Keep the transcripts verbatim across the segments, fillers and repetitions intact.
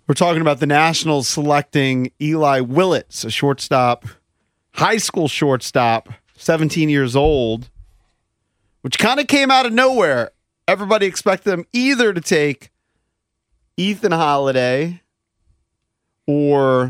We're talking about the Nationals selecting Eli Willits, a shortstop, high school shortstop, seventeen years old, which kind of came out of nowhere. Everybody expected them either to take Ethan Holiday or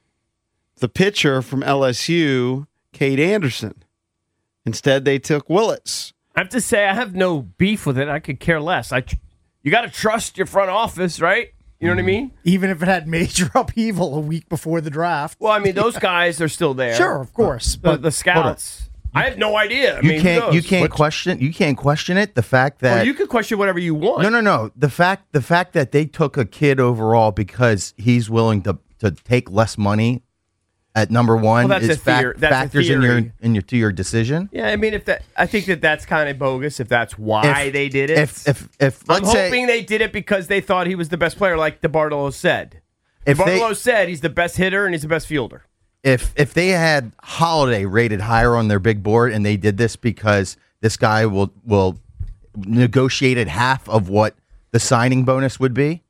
the pitcher from L S U, Cade Anderson. Instead, they took Willits. I have to say, I have no beef with it. I could care less. I, you got to trust your front office, right? You know what I mean? Even if it had major upheaval a week before the draft. Well, I mean, those guys are still there. Sure, of course. The, But the scouts. I have no idea. I You mean, who can't. knows? You can't What- question. You can't question it. The fact that Well, you can question whatever you want. no, no, no. The fact. The fact that they took a kid overall because he's willing to to take less money at number one Well, that's is a theor- fac- that's a factors in your theory. in your to your decision. Yeah, I mean, if that, I think that that's kind of bogus. If that's why If- they did it, If if if I'm let's say hoping they did it because they thought he was the best player, like DeBartolo said. if they DeBartolo said he's the best hitter and he's the best fielder. if if they had Holiday rated higher on their big board and they did this because this guy will will negotiate at half of what the signing bonus would be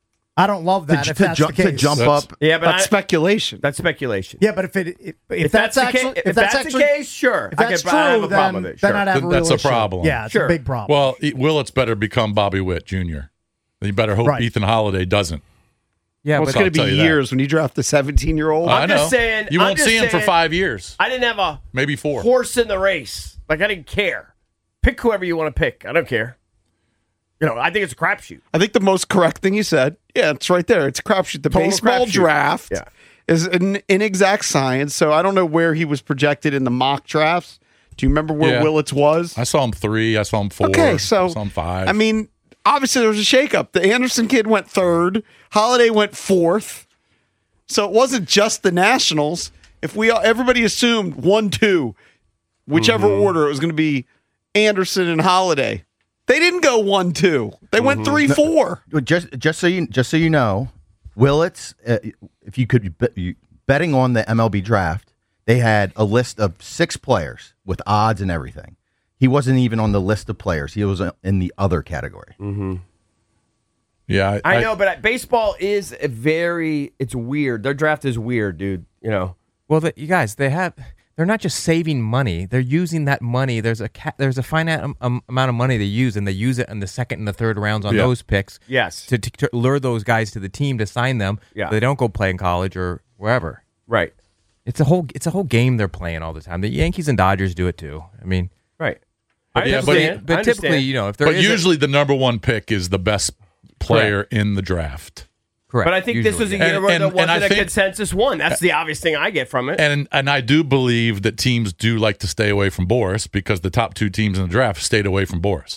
I don't love that to, if to that's jump the case. to jump That's- up. Yeah, but That's I, speculation. that's speculation. Yeah, but if it if, if, If that's, that's, actually the case, if that's, actually the case, sure. if I that's could, true, I have a then, problem with it. then Sure. I'd have a Then real that's a issue. problem. Yeah, it's Sure. a big problem. Well, E- Willits better become Bobby Witt Junior You better hope Right. Ethan Holiday doesn't. Yeah, Well, but it's going to I'll be tell you that. years when you draft a seventeen-year-old. I I'm know. just saying- You I'm won't just see him for saying- five years, I didn't have a maybe four. horse in the race. Like, I didn't care. Pick whoever you want to pick. I don't care. You know, I think it's a crapshoot. I think the most correct thing you said, yeah, it's right there. It's a crapshoot. The Total baseball crapshoot. draft Yeah. is an inexact science, so I don't know where he was projected in the mock drafts. Do you remember where Yeah. Willits was? I saw him three. I saw him four. Okay, so I saw him five. I mean, obviously there was a shakeup. The Anderson kid went third. Holiday went fourth. So it wasn't just the Nationals. If we all, everybody assumed one, two, whichever Mm-hmm. order it was going to be Anderson and Holiday. They didn't go one, two. They Mm-hmm. went three, four. Well, Just just so you just so you know, Willits, uh, if you could be you, betting on the M L B draft, they had a list of six players with odds and everything. He wasn't even on the list of players. He was in the other category. yeah, I know, but baseball is a very, it's weird. Their draft is weird, dude. You know, well, the, you guys, they have. They're not just saving money; they're using that money. There's a ca- there's a finite um, um, amount of money they use, and they use it in the second and the third rounds on Yeah. those picks. Yes. to, to, to lure those guys to the team to sign them. Yeah. so they don't go play in college or wherever. right, It's a whole it's a whole game they're playing all the time. The Yankees and Dodgers do it too. I mean, right. I Yeah, but- understand. but I typically, understand. you know, if there but is a- usually the number one pick is the best player in the draft. correct. But I think this was a usually, year And- where and- there and I wasn't a think- consensus one. That's the obvious thing I get from it. And and I do believe that teams do like to stay away from Boris because the top two teams in the draft stayed away from Boris.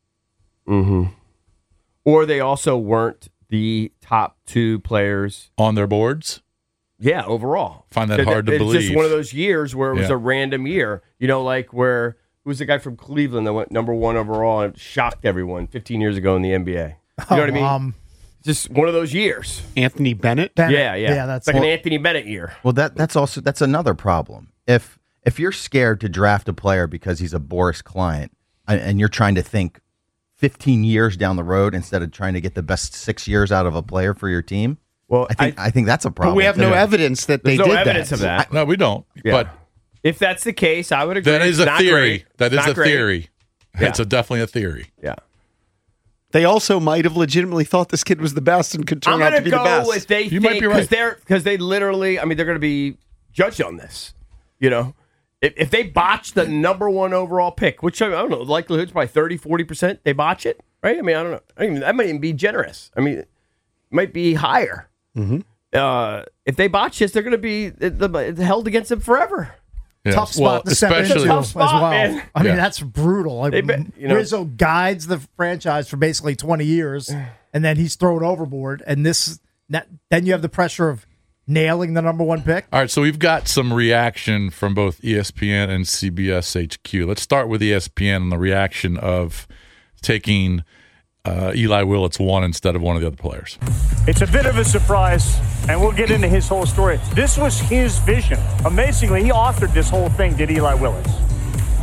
Or they also weren't the top two players. On their boards, Yeah, overall. Find that Th- hard to it's believe. just one of those years where it was Yeah. a random year. You know, like where who's the guy from Cleveland that went number one overall and shocked everyone fifteen years ago in the N B A? You know what I mean? Um, Just one of those years. Anthony Bennett. Bennett. Yeah, yeah. Yeah, that's it's like an Anthony Bennett year. Well, that that's also that's another problem. If if you're scared to draft a player because he's a Boris client, and, and you're trying to think fifteen years down the road instead of trying to get the best six years out of a player for your team, Well, I think I, think that's a But problem. we have no too. evidence that they There's no did evidence that. of that. no, we don't. Yeah. But If that's the case, I would agree. that is It's a not theory. great. That It's is not a great. theory. Yeah. It's a definitely a theory. Yeah. They also might have legitimately thought this kid was the best and could turn I'm out gonna to be the go best. if they You think might be right. they're because they literally. I mean, they're going to be judged on this. You know, if, if they botch the number one overall pick, which I don't know, the likelihood's probably thirty, forty percent. They botch it, right? I mean, I don't know. I mean, that might even be generous. I mean, it might be higher. Mm-hmm. Uh, if they botch this, they're going to be it, the, it's held against them forever. Yeah. tough spot Well, to step into especially Tough as spot, well. man. I mean, Yeah. that's brutal. Like, They bet- you know- Rizzo guides the franchise for basically twenty years, and then he's thrown overboard. And this, that, then you have the pressure of nailing the number one pick. All right, so we've got some reaction from both E S P N and C B S H Q. Let's start with E S P N and the reaction of taking uh, Eli Willits one instead of one of the other players. It's a bit of a surprise, and we'll get into his whole story. This was his vision. Amazingly, he authored this whole thing, did Eli Willits.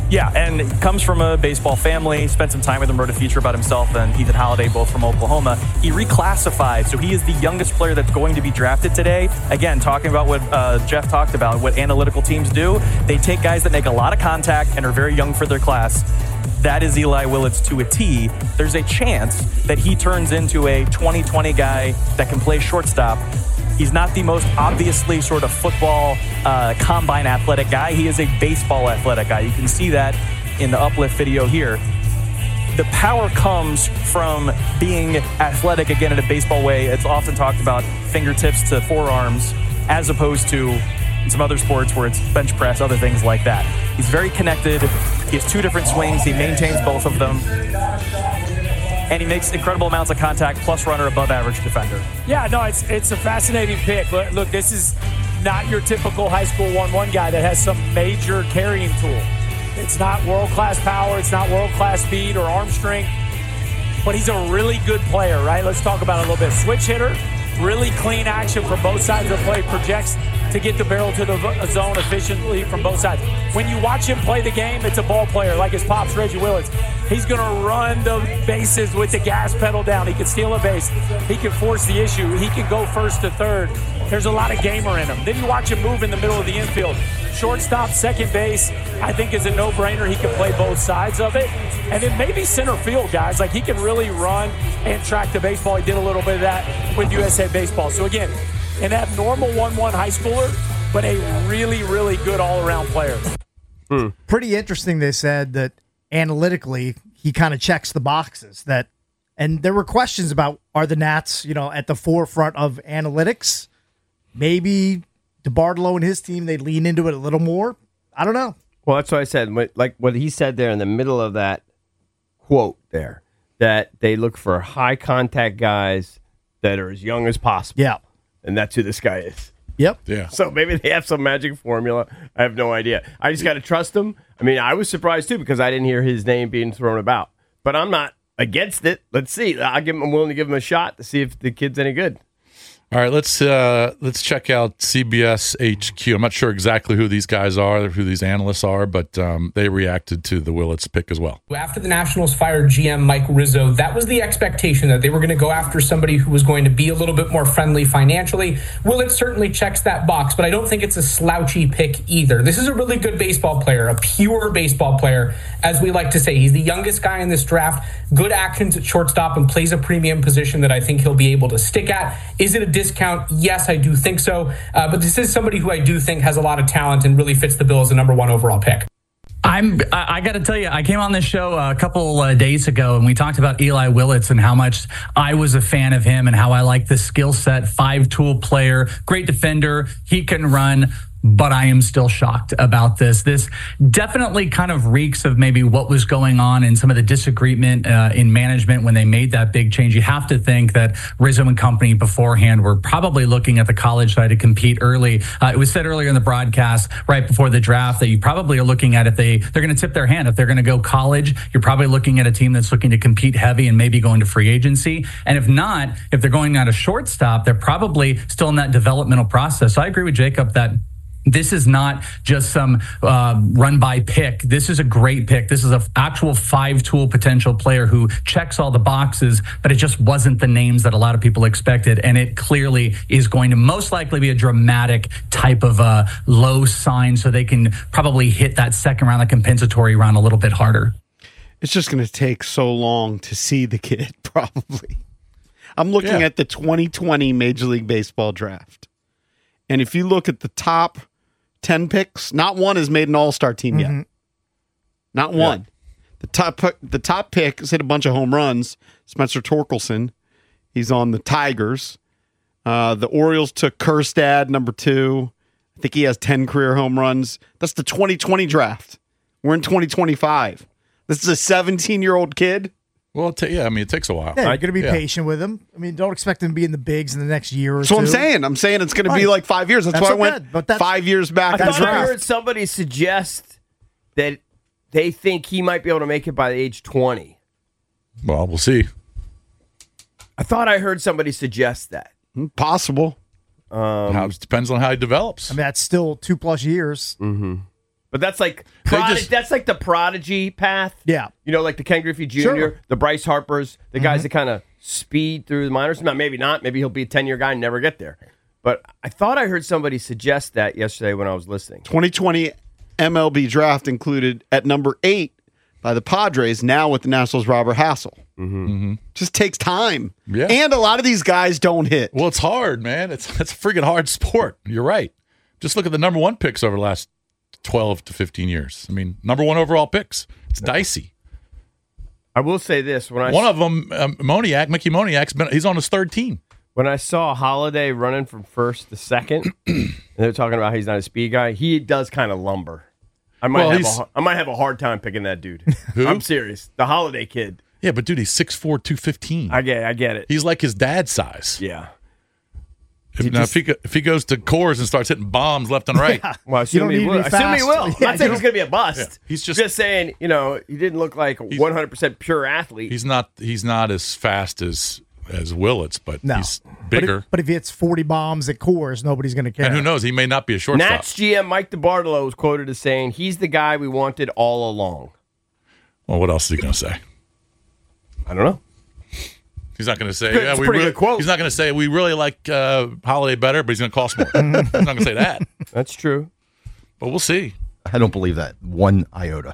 Yeah, and comes from a baseball family, spent some time with him, wrote a feature about himself and Ethan Holiday, both from Oklahoma. He reclassified, so he is the youngest player that's going to be drafted today. Again, talking about what uh, Jeff talked about, what analytical teams do. They take guys that make a lot of contact and are very young for their class. That is Eli Willits to a T. There's a chance that he turns into a twenty twenty guy that can play shortstop. He's not the most obviously sort of football uh, combine athletic guy. He is a baseball athletic guy. You can see that in the uplift video here. The power comes from being athletic, again, in a baseball way. It's often talked about fingertips to forearms, as opposed to in some other sports where it's bench press, other things like that. He's very connected. He has two different swings. He maintains both of them. And he makes incredible amounts of contact, plus runner, above average defender. Yeah, no, it's it's a fascinating pick. Look, look, this is not your typical high school one one guy that has some major carrying tool. It's not world-class power. It's not world-class speed or arm strength. But he's a really good player, right? Let's talk about it a little bit. Switch hitter, really clean action from both sides of the plate, projects to get the barrel to the zone efficiently from both sides. When you watch him play the game, it's a ball player like his pops, Reggie Willits. He's going to run the bases with the gas pedal down. He can steal a base. He can force the issue. He can go first to third. There's a lot of gamer in him. Then you watch him move in the middle of the infield. Shortstop, second base, I think is a no-brainer. He can play both sides of it. And then maybe center field, guys. Like, he can really run and track the baseball. He did a little bit of that with U S A Baseball. So, again, an abnormal one one high schooler, but a really, really good all-around player. Hmm. Pretty interesting, they said, that analytically he kind of checks the boxes. That, and there were questions about, are the Nats, you know, at the forefront of analytics? Maybe DeBartolo and his team, they lean into it a little more. I don't know. Well, that's what I said. Like what he said there in the middle of that quote there, that they look for high contact guys that are as young as possible. Yeah. And that's who this guy is. Yep. Yeah. So maybe they have some magic formula. I have no idea. I just got to trust him. I mean, I was surprised too because I didn't hear his name being thrown about. But I'm not against it. Let's see. I'll give him, I'm willing to give him a shot to see if the kid's any good. All right, let's uh, let's check out C B S H Q. I'm not sure exactly who these guys are, who these analysts are, but um, they reacted to the Willits pick as well. After the Nationals fired G M Mike Rizzo, that was the expectation, that they were going to go after somebody who was going to be a little bit more friendly financially. Willits certainly checks that box, but I don't think it's a slouchy pick either. This is a really good baseball player, a pure baseball player, as we like to say. He's the youngest guy in this draft, good actions at shortstop, and plays a premium position that I think he'll be able to stick at. Is it a discount? Yes, I do think so. Uh, but this is somebody who I do think has a lot of talent and really fits the bill as the number one overall pick. I'm, I, I got to tell you, I came on this show a couple uh, days ago and we talked about Eli Willits and how much I was a fan of him and how I like the skill set, five tool player, great defender. He can run. But I am still shocked about this. This definitely kind of reeks of maybe what was going on and some of the disagreement uh, in management when they made that big change. You have to think that Rizzo and company beforehand were probably looking at the college side to compete early. Uh, it was said earlier in the broadcast, right before the draft, that you probably are looking at if they, they're going to tip their hand. If they're going to go college, you're probably looking at a team that's looking to compete heavy and maybe going to free agency. And if not, if they're going out a shortstop, they're probably still in that developmental process. So I agree with Jacob that this is not just some uh, run-by pick. This is a great pick. This is an actual five-tool potential player who checks all the boxes, but it just wasn't the names that a lot of people expected, and it clearly is going to most likely be a dramatic type of uh, low sign, so they can probably hit that second round, that compensatory round, a little bit harder. It's just going to take so long to see the kid, probably. I'm looking Yeah. at the twenty twenty Major League Baseball draft, and if you look at the top ten picks, not one has made an all-star team Mm-hmm. yet. Not one. The top the top pick has hit a bunch of home runs. Spencer Torkelson. He's on the Tigers. Uh, the Orioles took Kjerstad, number two. I think he has ten career home runs. That's the twenty twenty draft. We're in twenty twenty-five. This is a seventeen-year-old kid. Well, it ta- yeah, I mean, it takes a while. Yeah, you're going to be Yeah. patient with him. I mean, don't expect him to be in the bigs in the next year or That's two. what I'm saying. I'm saying it's going to be Right. like five years. That's, That's why I so went good, but that's- five years back I in the thought I draft. heard somebody suggest that they think he might be able to make it by the age twenty. Well, we'll see. I thought I heard somebody suggest that. Possible. Um, How, it depends on how he develops. I mean, that's still two plus years. But But that's like They prodi- just- that's like the prodigy path. Yeah. You know, like the Ken Griffey Junior, Sure. the Bryce Harpers, the guys that kind of speed through the minors. Now, maybe not. Maybe he'll be a ten-year guy and never get there. But I thought I heard somebody suggest that yesterday when I was listening. twenty twenty M L B draft included at number eight by the Padres, now with the Nationals' Robert Hassel. Mm-hmm. Just takes time. Yeah. And a lot of these guys don't hit. Well, it's hard, man. It's it's a freaking hard sport. You're right. Just look at the number one picks over the last twelve to fifteen years. I mean, number one overall picks. It's dicey. I will say this: when I One of them, um, Moniak, Mickey Moniak's been he's on his third team. when I saw Holiday running from first to second, and they're talking about how he's not a speed guy, he does kind of lumber. I might Well, have he's- a, I might have a hard time picking that dude. Who? I'm serious. The Holiday kid. Yeah, but dude, he's six four, two fifteen. I get. I get it. He's like his dad's size. Yeah. If, now, if he go- if he goes to Coors and starts hitting bombs left and right, Well, I You assume don't he need to will. be I assume he fast. will. I'm Yeah, not you saying he's don't- going to be a bust. Yeah, he's just- just saying. You know, he didn't look like a one hundred percent pure athlete. he's not he's not as fast as as Willits, but No. he's But bigger. if, but if he hits forty bombs at Coors, nobody's going to care. and who knows? He may not be a shortstop. Nats G M Mike DeBartolo was quoted as saying, "He's the guy we wanted all along." Well, what else is he going to say? I don't know. He's not going to say. Good- Yeah, it's a we pretty really, good quote. He's not going to say we really like uh, Holiday better, but he's going to cost more. he's not going to say that. That's true. But we'll see. I don't believe that one iota.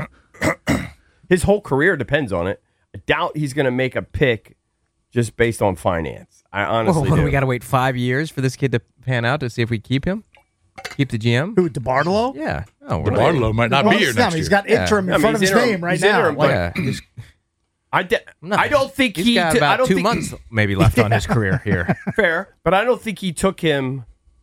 His whole career depends on it. I doubt he's going to make a pick just based on finance. I honestly Well, what, do. we got to wait five years for this kid to pan out to see if we keep him? Keep the G M? Who, DeBartolo? Yeah. Oh, we're DeBartolo might not be Well, here yeah, next he's year. got interim Yeah. in I front mean, of he's his interim- name right he's now. interim, Like, Yeah. Just- I, de- no. I don't think He's he. got t- I about don't two think months maybe left on his career here. fair, but I don't think he took him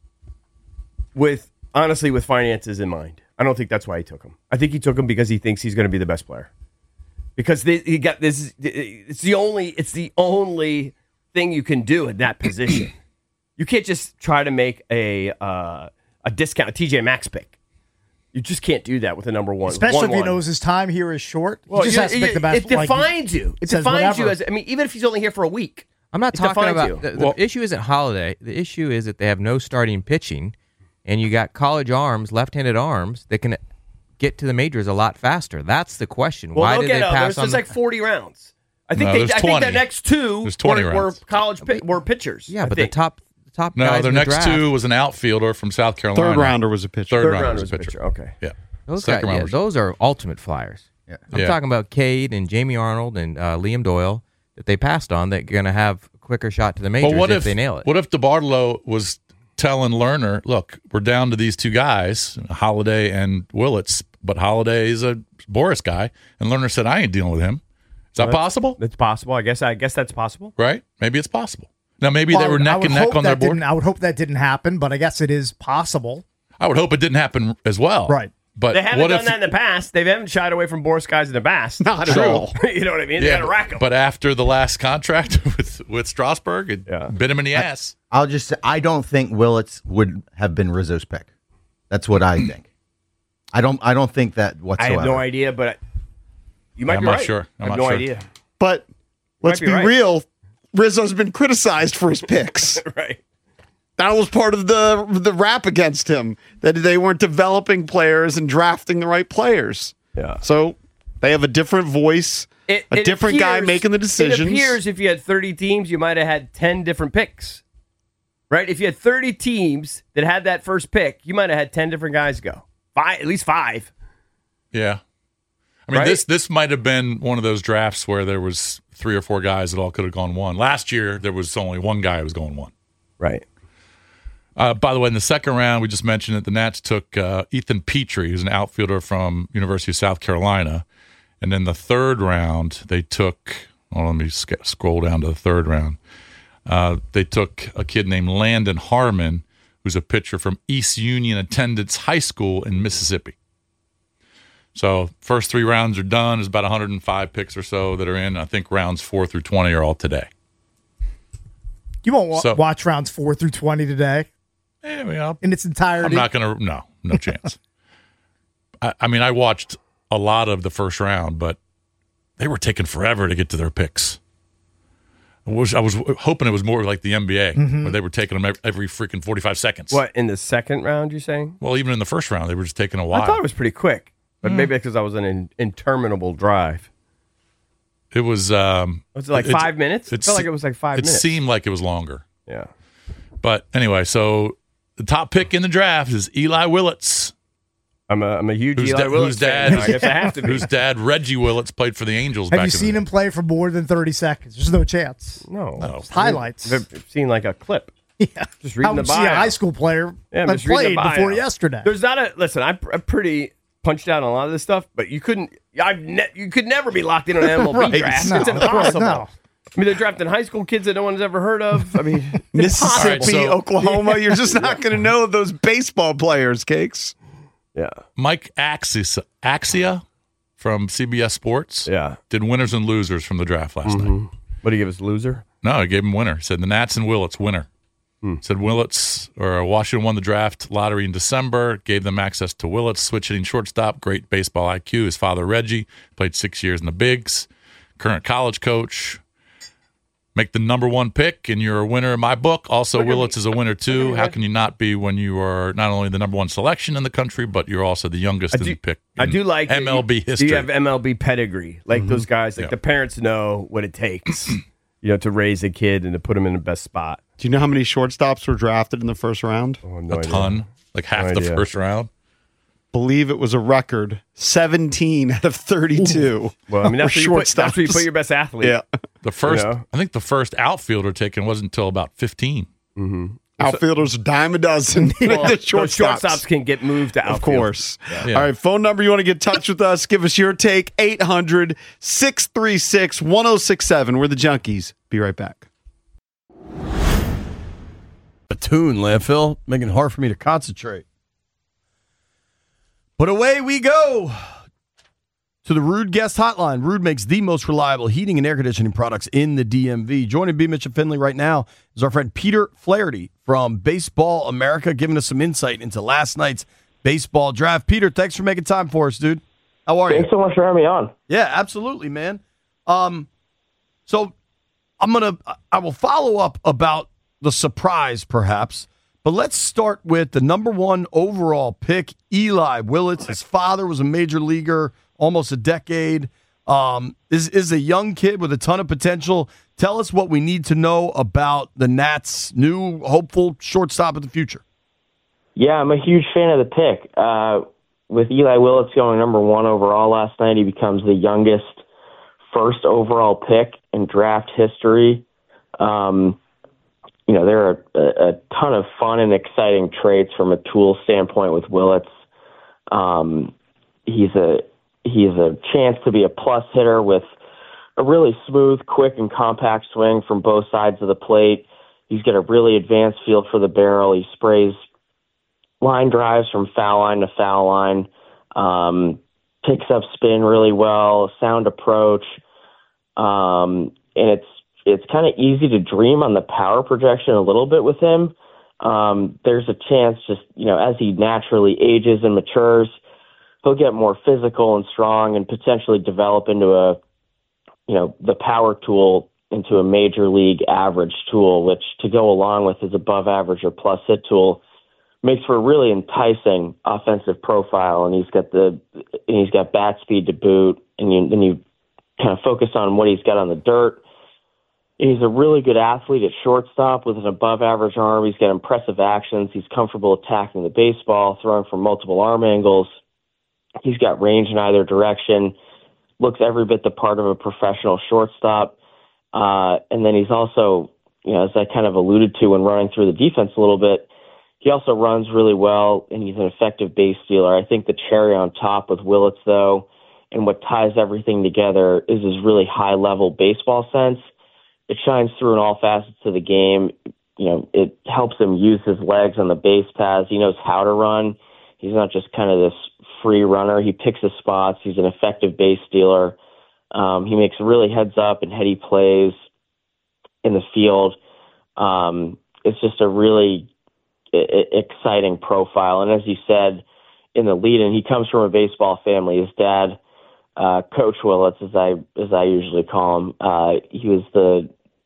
with honestly with finances in mind. I don't think that's why he took him. I think he took him because he thinks he's going to be the best player. Because they, he got this. It's the only. It's the only thing you can do in that position. You can't just try to make a uh, a discount a T J Maxx pick. You just can't do that with a number one. especially one, if he one. knows his time here is short. Well, he just you- has to pick you- the best. It like, defines you. It says defines you whatever. as. I mean, even if he's only here for a week. I'm not It talking defines about you. the, the Well- issue isn't Holiday. The issue is that they have no starting pitching, and you got college arms, left-handed arms that can get to the majors a lot faster. That's the question. Well, Why they'll did get they out. pass There's, on? there's the- like forty rounds. I think No, they. there's I think the twenty. next two There's twenty were, were rounds. college pi- were pitchers. yeah, I but think. the top the top No, guys their in the next draft, two was an outfielder from South Carolina. Third rounder was a pitcher. Third, third rounder round was a pitcher. Okay. Yeah. Those, Second guys, yeah, round was- those are ultimate flyers. Yeah. I'm Yeah. talking about Cade and Jamie Arnold and uh, Liam Doyle that they passed on that are going to have a quicker shot to the majors But what if, if they nail it. What if DeBartolo was telling Lerner, "Look, we're down to these two guys, Holiday and Willits, but Holiday is a Boris guy," and Lerner said, "I ain't dealing with him." Is that possible? That's possible. I guess. I guess that's possible. Right? Maybe it's possible. Now, maybe Well, they I were would- I neck would and neck hope on their that board. didn't- I would hope that didn't happen, but I guess it is possible. I would hope it didn't happen as well. Right. But They haven't what done if that in the past. They haven't shied away from Boris guys in the past. Not at True. all. you know what I mean? They got to rack them. But after the last contract with with Strasburg, it Yeah. bit him in the ass. I'll just say I don't think Willits would have been Rizzo's pick. That's what I think. I don't. I don't think that I whatsoever. have no idea, but you might I'm be not right. sure. I'm I have not no sure. idea. But let's be be, right. real. Rizzo's been criticized for his picks. right. That was part of the the rap against him, that they weren't developing players and drafting the right players. Yeah. So they have a different voice, It, a it different guy appears- making the decisions. It appears if you had thirty teams, you might have had ten different picks. Right? If you had thirty teams that had that first pick, you might have had ten different guys go. Five, at least five. Yeah. I mean, Right? this this might have been one of those drafts where there was three or four guys that all could have gone one. Last year, there was only one guy who was going one. Right. Uh, by the way, in the second round, we just mentioned that the Nats took uh, Ethan Petrie, who's an outfielder from University of South Carolina. And then the third round, they took, well, let me sc- scroll down to the third round. Uh, they took a kid named Landon Harmon, who's a pitcher from East Union Attendance High School in Mississippi. So first three rounds are done. There's about one hundred five picks or so that are in. I think rounds four through twenty are all today. You won't wa- So- watch rounds four through twenty today Eh, I mean, I'll- in its entirety. I'm not going to. No, no chance. I, I mean, I watched a lot of the first round, but they were taking forever to get to their picks. I was, I was hoping it was more like the N B A, Mhm. where they were taking them every, every freaking forty-five seconds. What, in the second round, you're saying? Well, even in the first round, they were just taking a while. I thought it was pretty quick, but Mm. maybe because I was on an interminable drive. It was. Um, Was it like five minutes? It felt like it was like five it minutes. seemed like it was longer. Yeah. But anyway, so the top pick in the draft is Eli Willits. I'm a, I'm a huge whose Eli da- Willits whose dad, fan. I guess I have to be. Whose dad, Reggie Willits, played for the Angels Have back you in seen the him play for more than thirty seconds? There's no chance. No. No. Just highlights. I've I've seen like a clip. Yeah. Just How reading the would you see bio. a high school player Yeah, I'm that just reading the played before bio. yesterday? There's not a listen. I'm, I'm pretty punched out on a lot of this stuff, but you couldn't. I've ne- you could never be locked in on an M L B Right. draft. No, it's of course, impossible. no. I mean, they're drafting high school kids that no one's ever heard of. I mean, Mississippi, All right, so- Oklahoma. You're just not going to know those baseball players, Cakes. yeah, Mike Axia, Axia from C B S Sports yeah. did winners and losers from the draft last night. What do you give us, loser? No, he gave him winner. He said the Nats and Willits winner. Said Willits or Washington won the draft lottery in December, gave them access to Willits, switch hitting shortstop, great baseball I Q. His father Reggie played six years in the bigs, current college coach. Make the number one pick, and you're a winner in my book. Also, Look at Willits me. is a winner too. me, How man. can you not be when you are not only the number one selection in the country, but you're also the youngest I in do, the pick? I in do like that M L B you, history. You have M L B pedigree, like those guys. Like Yeah. the parents know what it takes, you know, to raise a kid and to put him in the best spot. Do you know how many shortstops were drafted in the first round? Oh, no a idea. ton, like half No the idea. first round. Believe it was a record seventeen out of thirty-two. Well, I mean, that's where, were you put, that's where you shortstops. put your best athlete. Yeah. The first, know? I think the first outfielder taken wasn't until about fifteen. Outfielders, a dime a dozen. Well, the those shortstops. shortstops can get moved to outfield. Of course. Yeah. All right, phone number you want to get in touch with us, give us your take, eight hundred, six three six, one oh six seven. We're the Junkies. Be right back. A tune, landfill, making it hard for me to concentrate. But away we go to the Rude Guest Hotline. Rude makes the most reliable heating and air conditioning products in the D M V. Joining B. Mitch and Finley right now is our friend Peter Flaherty from Baseball America, giving us some insight into last night's baseball draft. Peter, thanks for making time for us, dude. How are you? Thanks so much for having me on. Yeah, absolutely, man. Um, so I'm gonna I will follow up about the surprise, perhaps, but let's start with the number one overall pick, Eli Willits. His father was a major leaguer, almost a decade. Um, is is a young kid with a ton of potential. Tell us what we need to know about the Nats' new hopeful shortstop of the future. Yeah, I'm a huge fan of the pick. Uh, with Eli Willits going number one overall last night, he becomes the youngest first overall pick in draft history. Um, you know, there are a, a ton of fun and exciting traits from a tool standpoint with Willits. Um, he's a he's a chance to be a plus hitter with a really smooth, quick, and compact swing from both sides of the plate. He's got a really advanced feel for the barrel. He sprays line drives from foul line to foul line, um, picks up spin really well, sound approach, um, and it's it's kind of easy to dream on the power projection a little bit with him. Um, there's a chance, just you know, as he naturally ages and matures, he'll get more physical and strong, and potentially develop into a, you know, the power tool into a major league average tool, which to go along with his above average or plus hit tool makes for a really enticing offensive profile. And he's got the, and he's got bat speed to boot. And you, then you kind of focus on what he's got on the dirt. He's a really good athlete at shortstop with an above average arm. He's got impressive actions. He's comfortable attacking the baseball, throwing from multiple arm angles. He's got range in either direction. Looks every bit the part of a professional shortstop. Uh, and then he's also, you know, as I kind of alluded to when running through the defense a little bit, he also runs really well, and he's an effective base stealer. I think the cherry on top with Willits, though, and what ties everything together is his really high-level baseball sense. It shines through in all facets of the game. You know, it helps him use his legs on the base paths. He knows how to run. He's not just kind of this free runner. He picks his spots. He's an effective base stealer. Um, he makes really heads-up and heady plays in the field. Um, it's just a really I- exciting profile. And as you said in the lead-in, he comes from a baseball family. His dad, uh, Coach Willits, as I as I usually call him, uh, he was the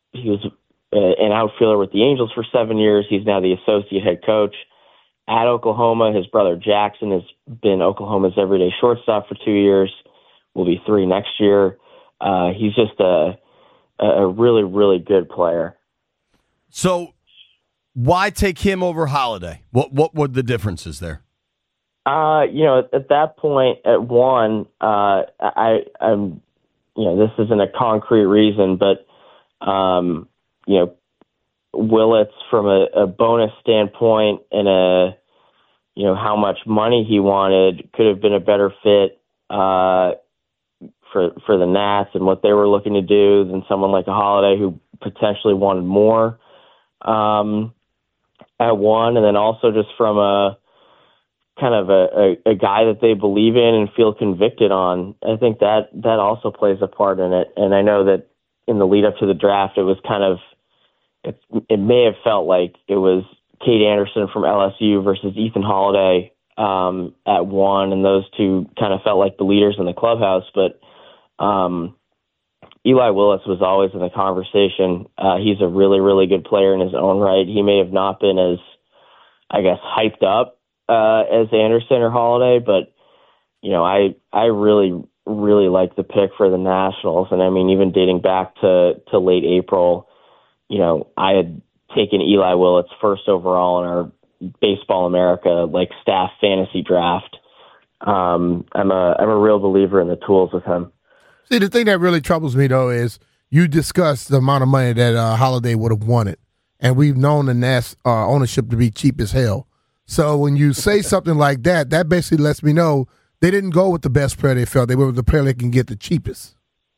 he was an outfielder with the Angels for seven years. He's now the associate head coach at Oklahoma. His brother Jackson has been Oklahoma's everyday shortstop for two years. Will be three next year. Uh, he's just a a really, really good player. So, why take him over Holiday? What what were the differences there? Uh, you know, at, at that point, at one, uh, I, I'm, you know, this isn't a concrete reason, but, um, you know, Willits from a, a bonus standpoint and a, you know, how much money he wanted could have been a better fit uh, for for the Nats and what they were looking to do than someone like a Holiday who potentially wanted more um, at one, and then also just from a kind of a, a, a guy that they believe in and feel convicted on. I think that that also plays a part in it. And I know that in the lead up to the draft, it was kind of, it, it may have felt like it was Cade Anderson from L S U versus Ethan Holiday um, at one, and those two kind of felt like the leaders in the clubhouse. But um, Eli Willits was always in the conversation. Uh, he's a really, really good player in his own right. He may have not been as, I guess, hyped up Uh, as Anderson or Holiday, but you know, I I really really like the pick for the Nationals, and I mean, even dating back to to late April, you know, I had taken Eli Willits first overall in our Baseball America like staff fantasy draft. Um, I'm a I'm a real believer in the tools with him. See, the thing that really troubles me though is you discussed the amount of money that uh, Holiday would have wanted, and we've known the Nats uh, ownership to be cheap as hell. So when you say something like that, that basically lets me know they didn't go with the best player they felt. They went with the player they can get the cheapest.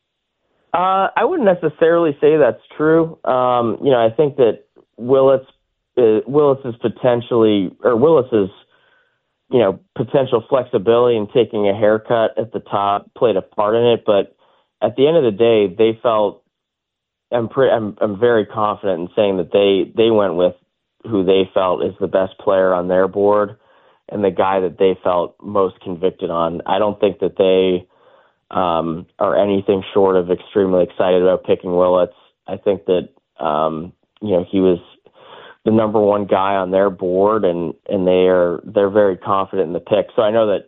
Uh, I wouldn't necessarily say that's true. Um, you know, I think that Willits, uh, Willits is potentially, or Willis is, you know, potential flexibility in taking a haircut at the top played a part in it. But at the end of the day, they felt, I'm pretty, I'm, I'm very confident in saying that they, they went with who they felt is the best player on their board and the guy that they felt most convicted on. I don't think that they um, are anything short of extremely excited about picking Willits. I think that, um, you know, he was the number one guy on their board, and, and they are, they're very confident in the pick. So I know that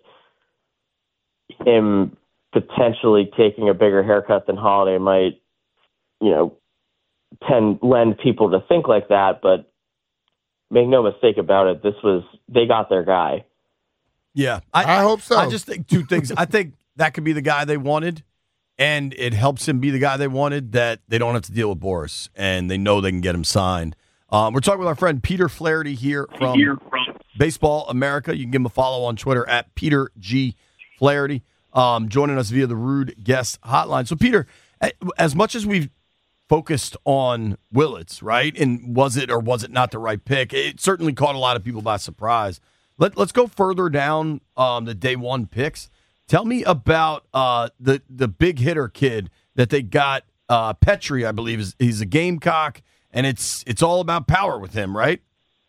him potentially taking a bigger haircut than Holiday might, you know, tend lend people to think like that, but make no mistake about it, this was, they got their guy. Yeah. I, I hope so. I just think two things. I think that could be the guy they wanted, and it helps him be the guy they wanted, that they don't have to deal with Boris, and they know they can get him signed. Um, we're talking with our friend Peter Flaherty here from, here from Baseball America. You can give him a follow on Twitter at Peter G. Flaherty, um, joining us via the Rude Guest Hotline. So, Peter, as much as we've focused on Willits, right? And was it or was it not the right pick? It certainly caught a lot of people by surprise. Let, let's go further down um, the day one picks. Tell me about uh, the the big hitter kid that they got, uh, Petrie, I believe. is He's a Gamecock, and it's it's all about power with him, right?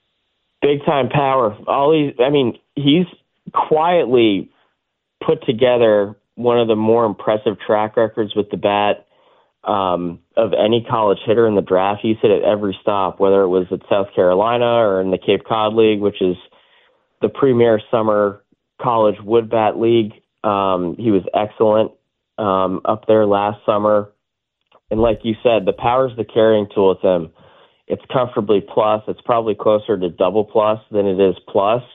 Big time power. All he's, I mean, he's quietly put together one of the more impressive track records with the bat Um, of any college hitter in the draft. He's hit at every stop, whether it was at South Carolina or in the Cape Cod League, which is the premier summer college wood bat league. Um, he was excellent um, up there last summer. And like you said, the power's the carrying tool with him. It's comfortably plus. It's probably closer to double plus than it is plus.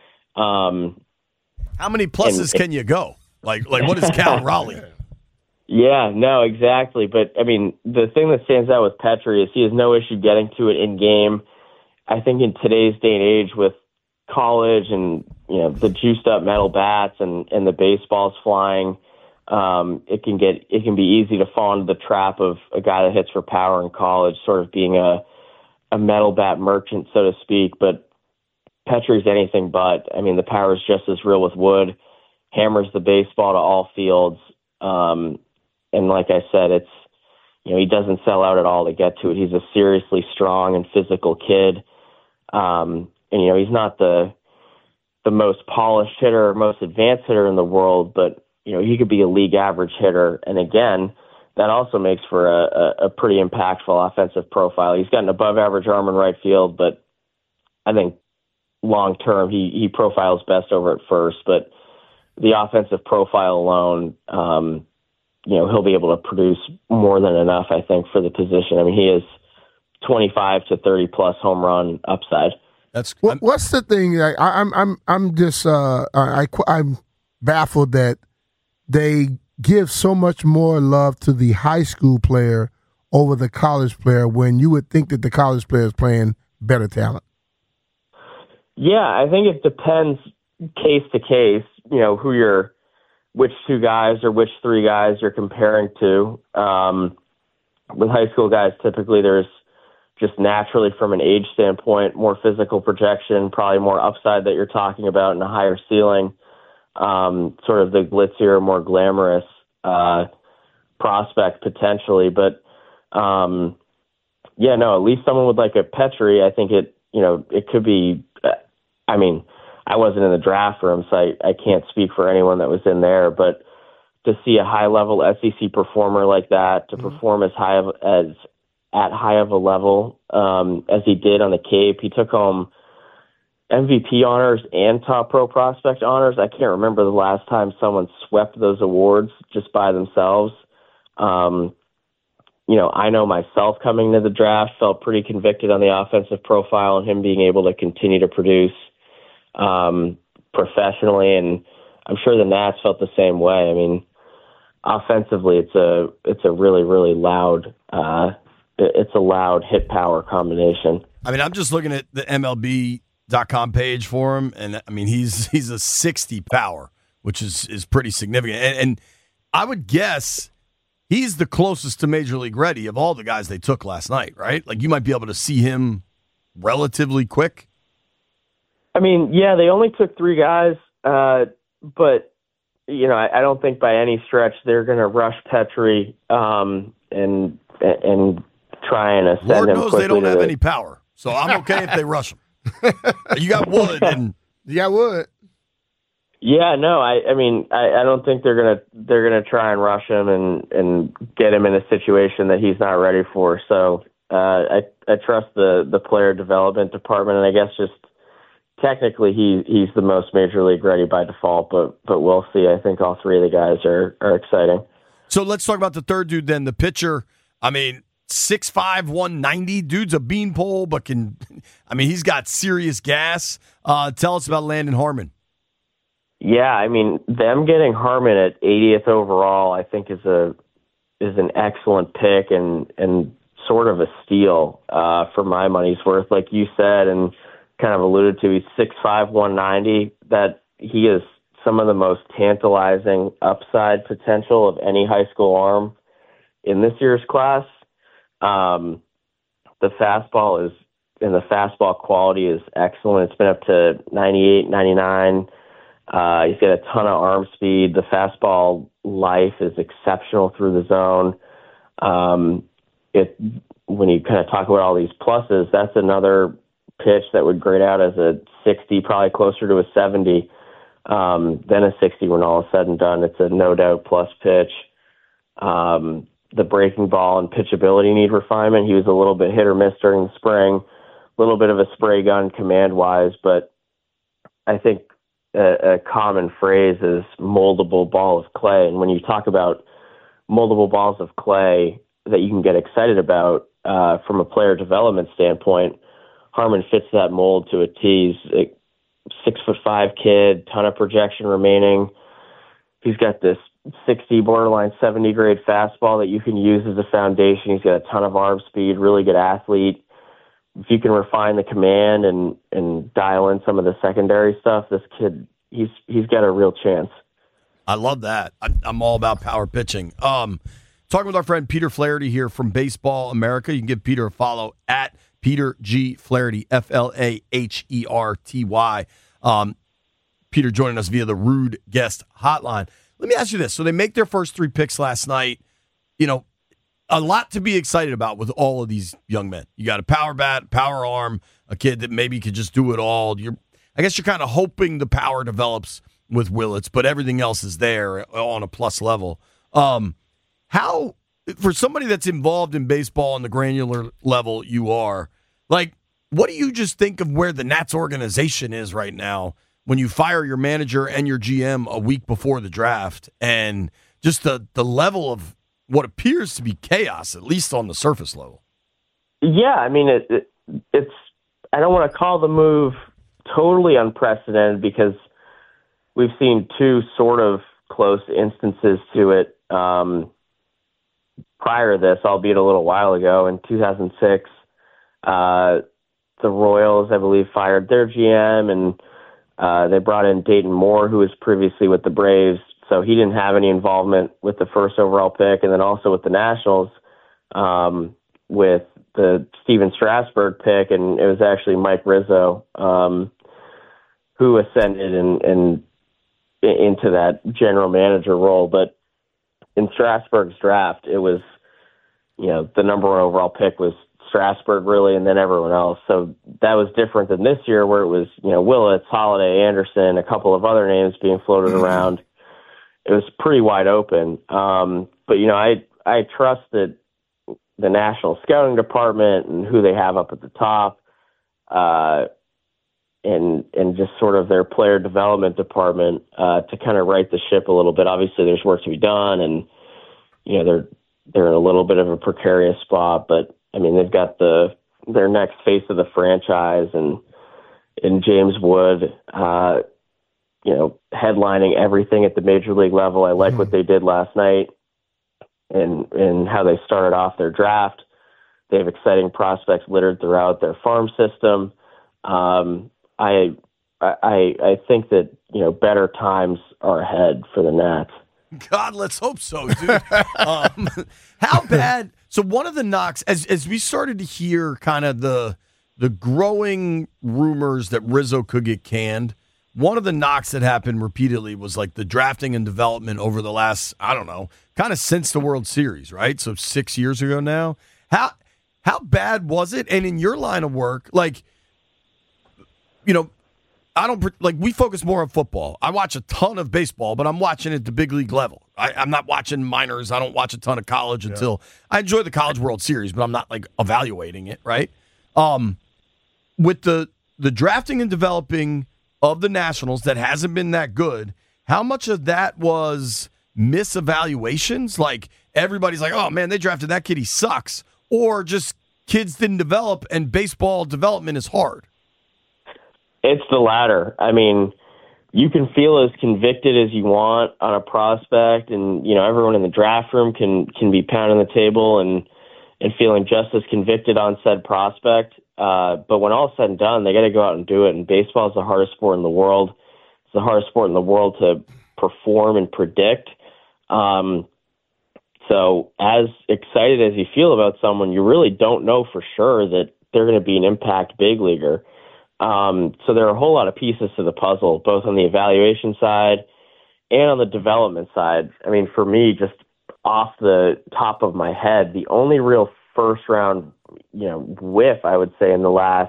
Um, How many pluses and, can you go? Like, like what is Cal Raleigh? Yeah, no, exactly. But, I mean, the thing that stands out with Petrie is he has no issue getting to it in game. I think in today's day and age with college and, you know, the juiced up metal bats and, and the baseballs flying, um, it can get, it can be easy to fall into the trap of a guy that hits for power in college, sort of being a, a metal bat merchant, so to speak. But Petrie's anything but. I mean, the power is just as real with Wood, hammers the baseball to all fields. Um, And like I said, it's, you know, he doesn't sell out at all to get to it. He's a seriously strong and physical kid. Um, and, you know, he's not the the most polished hitter or most advanced hitter in the world, but, you know, he could be a league average hitter. And again, that also makes for a, a, a pretty impactful offensive profile. He's got an above-average arm in right field, but I think long-term he, he profiles best over at first. But the offensive profile alone, um, you know, he'll be able to produce more than enough, I think, for the position. I mean, he is twenty-five to thirty plus home run upside. That's what, what's the thing? Like, I, I'm I'm I'm just uh, I I'm baffled that they give so much more love to the high school player over the college player when you would think that the college player is playing better talent. Yeah, I think it depends case to case. You know, who you're, which two guys or which three guys you're comparing to. Um, with high school guys, typically there's just naturally from an age standpoint, more physical projection, probably more upside that you're talking about and a higher ceiling, um, sort of the glitzier, more glamorous uh, prospect potentially. But um, yeah, no, at least someone with like a Petrie, I think it, you know, it could be, I mean, I wasn't in the draft room, so I, I can't speak for anyone that was in there, but to see a high level S E C performer like that, to mm-hmm. perform as high of, as at high of a level um, as he did on the Cape. He took home M V P honors and top pro prospect honors. I can't remember the last time someone swept those awards just by themselves. Um, you know, I know myself coming to the draft felt pretty convicted on the offensive profile and him being able to continue to produce um, professionally. And I'm sure the Nats felt the same way. I mean, offensively, it's a, it's a really, really loud, uh, it's a loud hit power combination. I mean, I'm just looking at the M L B dot com page for him, and I mean, he's he's a sixty power, which is is pretty significant. And, and I would guess he's the closest to Major League ready of all the guys they took last night, right? Like, you might be able to see him relatively quick. I mean, yeah, they only took three guys, uh, but you know, I, I don't think by any stretch they're going to rush Petrie um, and and try and ascend Lord him knows quickly. they don't to have the, any power, so I'm okay if they rush him. You got Wood, and you got Wood. Yeah, no, I, I mean, I, I don't think they're gonna they're gonna try and rush him and, and get him in a situation that he's not ready for. So uh, I I trust the the player development department, and I guess just technically he he's the most major league ready by default. But but we'll see. I think all three of the guys are are exciting. So let's talk about the third dude then, the pitcher. I mean, six five, one ninety, dude's a beanpole, but can, I mean, he's got serious gas. Uh, tell us about Landon Harmon. Yeah, I mean, them getting Harmon at eightieth overall, I think is a is an excellent pick and and sort of a steal uh, for my money's worth. Like you said, and kind of alluded to, he's six five, one ninety. That he is some of the most tantalizing upside potential of any high school arm in this year's class. Um, the fastball is, and the fastball quality is excellent. It's been up to ninety-eight, ninety-nine. Uh, he's got a ton of arm speed. The fastball life is exceptional through the zone. Um, it, when you kind of talk about all these pluses, that's another pitch that would grade out as a sixty, probably closer to a seventy, um, than a sixty when all is said and done. It's a no doubt plus pitch. Um, the breaking ball and pitchability need refinement. He was a little bit hit or miss during the spring, a little bit of a spray gun command wise, but I think a, a common phrase is moldable ball of clay. And when you talk about moldable balls of clay that you can get excited about uh, from a player development standpoint, Harmon fits that mold to a T. He's a six foot five kid, ton of projection remaining. He's got this sixty, borderline seventy grade fastball that you can use as a foundation. He's got a ton of arm speed, really good athlete. If you can refine the command and, and dial in some of the secondary stuff, this kid, he's he's got a real chance. I love that. I, I'm all about power pitching. Um, talking with our friend Peter Flaherty here from Baseball America. You can give Peter a follow at Peter G. Flaherty, F L A H E R T Y. Um, Peter joining us via the Rude Guest Hotline. Let me ask you this. So they make their first three picks last night. You know, a lot to be excited about with all of these young men. You got a power bat, power arm, a kid that maybe could just do it all. You're, I guess you're kind of hoping the power develops with Willits, but everything else is there on a plus level. Um, how for somebody that's involved in baseball on the granular level you are, like, what do you just think of where the Nats organization is right now when you fire your manager and your G M a week before the draft, and just the, the level of what appears to be chaos, at least on the surface level? Yeah, I mean, it, it, it's, I don't want to call the move totally unprecedented because we've seen two sort of close instances to it um, prior to this, albeit a little while ago. In two thousand six, uh, the Royals, I believe, fired their G M, and uh, they brought in Dayton Moore, who was previously with the Braves, so he didn't have any involvement with the first overall pick, and then also with the Nationals um, with the Steven Strasburg pick, and it was actually Mike Rizzo um, who ascended and, and into that general manager role. But in Strasburg's draft, it was, you know, the number one overall pick was Strasburg, really, and then everyone else. So that was different than this year, where it was, you know, Willits, Holiday, Anderson, a couple of other names being floated around. It was pretty wide open. Um, but, you know, I I trust that the National Scouting Department and who they have up at the top, uh, and and just sort of their player development department uh, to kind of right the ship a little bit. Obviously, there's work to be done, and you know they're they're in a little bit of a precarious spot. But I mean, they've got the their next face of the franchise, and in James Wood, uh, you know, headlining everything at the major league level. I like mm-hmm. what they did last night, and and how they started off their draft. They have exciting prospects littered throughout their farm system. Um, I, I I think that, you know, better times are ahead for the Nats. God, let's hope so, dude. um, how bad? So one of the knocks, as as we started to hear kind of the the growing rumors that Rizzo could get canned, one of the knocks that happened repeatedly was like the drafting and development over the last, I don't know, kind of since the World Series, right? So six years ago now. How how bad was it? And in your line of work, like, you know, I don't like we focus more on football. I watch a ton of baseball, but I'm watching at the big league level. I, I'm not watching minors. I don't watch a ton of college yeah. until I enjoy the College World Series, but I'm not like evaluating it, right? Um, with the the drafting and developing of the Nationals that hasn't been that good, how much of that was misevaluations? Like everybody's like, oh man, they drafted that kid, he sucks, or just kids didn't develop and baseball development is hard. It's the latter. I mean, you can feel as convicted as you want on a prospect, and you know everyone in the draft room can can be pounding the table and and feeling just as convicted on said prospect. Uh, but when all is said and done, they got to go out and do it. And baseball is the hardest sport in the world. It's the hardest sport in the world to perform and predict. Um, so as excited as you feel about someone, you really don't know for sure that they're going to be an impact big leaguer. Um, so there are a whole lot of pieces to the puzzle, both on the evaluation side and on the development side. I mean, for me, just off the top of my head, the only real first round, you know, whiff, I would say, in the last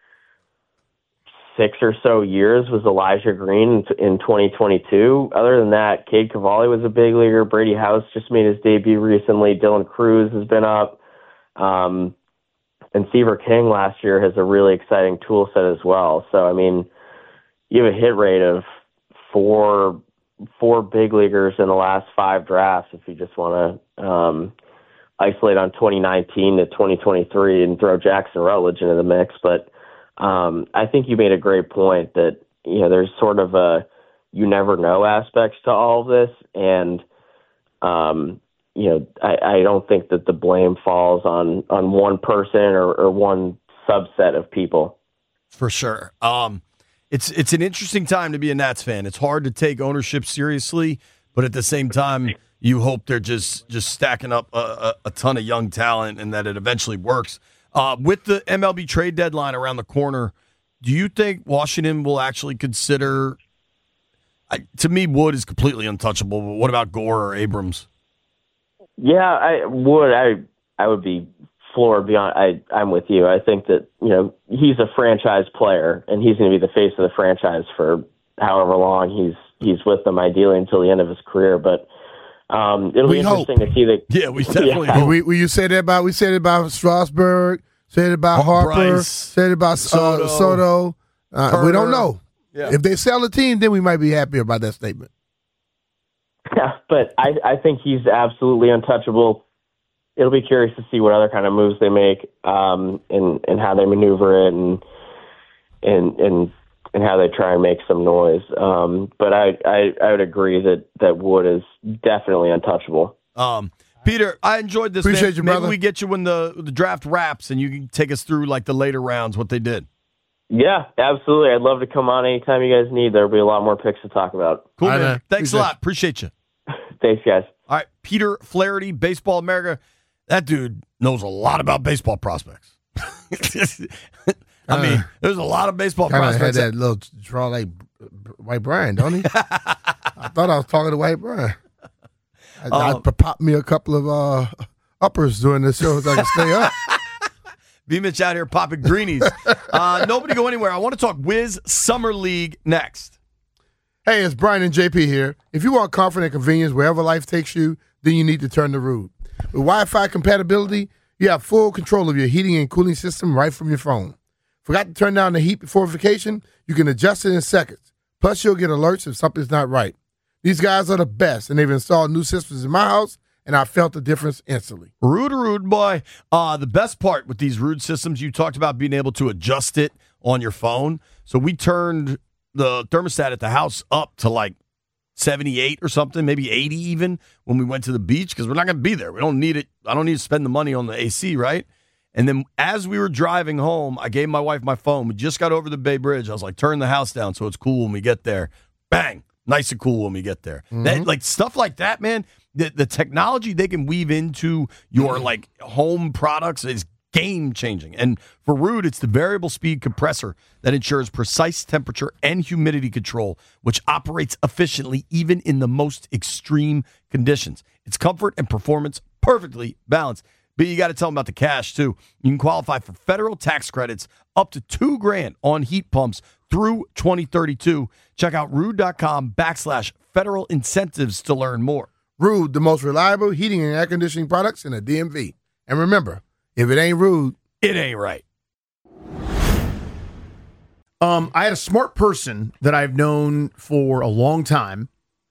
six or so years was Elijah Green in twenty twenty-two. Other than that, Cade Cavalli was a big leaguer. Brady House just made his debut recently. Dylan Cruz has been up. Um, And Seaver King last year has a really exciting tool set as well. So, I mean, you have a hit rate of four four big leaguers in the last five drafts if you just want to um, isolate on twenty nineteen to twenty twenty-three and throw Jackson Rutledge into the mix. But um, I think you made a great point that, you know, there's sort of a you never know aspects to all of this. And, um you know, I, I don't think that the blame falls on, on one person or, or one subset of people. For sure. Um, it's it's an interesting time to be a Nats fan. It's hard to take ownership seriously, but at the same time, you hope they're just, just stacking up a, a, a ton of young talent and that it eventually works. Uh, with the M L B trade deadline around the corner, do you think Washington will actually consider I, – to me, Wood is completely untouchable, but what about Gore or Abrams? Yeah, I would. I I would be floored beyond. I I'm with you. I think that, you know, he's a franchise player, and he's going to be the face of the franchise for however long he's he's with them, ideally until the end of his career. But Um, it'll We be hope. interesting to see the. Yeah, we definitely Yeah. hope. We, we you said it about we said it about Strasburg, said it about Har- Harper, Bryce, said it about Soto, uh, Soto. Uh, we don't Turner. know. Yeah. If they sell the team, then we might be happier about that statement. Yeah, but I, I think he's absolutely untouchable. It'll be curious to see what other kind of moves they make, um, and and how they maneuver it, and and and and how they try and make some noise. Um, but I, I I would agree that that Wood is definitely untouchable. Um, Peter, I enjoyed this. Appreciate man. you, Maybe brother. we get you when the the draft wraps, and you can take us through like the later rounds, what they did. Yeah, absolutely. I'd love to come on anytime you guys need. There'll be a lot more picks to talk about. Cool, All right, man. man. Thanks Appreciate a lot. Appreciate you. Thanks, guys. All right, Peter Flaherty, Baseball America. That dude knows a lot about baseball prospects. I mean, there's a lot of baseball Kind of had prospects. that little draw like White Brian, don't he? I thought I was talking to White Brian. I, Um, I popped me a couple of uh, uppers during the show so I can stay up. B. Mitch out here popping greenies. uh, nobody go anywhere. I want to talk Wiz Summer League next. Hey, it's Brian and J P here. If you want comfort and convenience wherever life takes you, then you need to turn to Ruud. With Wi-Fi compatibility, you have full control of your heating and cooling system right from your phone. Forgot to turn down the heat before vacation? You can adjust it in seconds. Plus, you'll get alerts if something's not right. These guys are the best, and they've installed new systems in my house, and I felt the difference instantly. Rude, rude boy. Uh, the best part with these Rude systems, you talked about being able to adjust it on your phone. So we turned the thermostat at the house up to like seventy-eight or something, maybe eighty even when we went to the beach because we're not going to be there. We don't need it. I don't need to spend the money on the A C, right? And then as we were driving home, I gave my wife my phone. We just got over the Bay Bridge. I was like, turn the house down so it's cool when we get there. Bang. Nice and cool when we get there. Mm-hmm. That, like stuff like that, man. The the technology they can weave into your like home products is game changing. And for Ruud, it's the variable speed compressor that ensures precise temperature and humidity control, which operates efficiently even in the most extreme conditions. Its comfort and performance perfectly balanced. But you got to tell them about the cash too. You can qualify for federal tax credits up to two grand on heat pumps through twenty thirty-two. Check out ruud.com backslash federal incentives to learn more. Ruud, the most reliable heating and air conditioning products in the D M V. And remember, if it ain't Ruud, It ain't right. Um, I had a smart person that I've known for a long time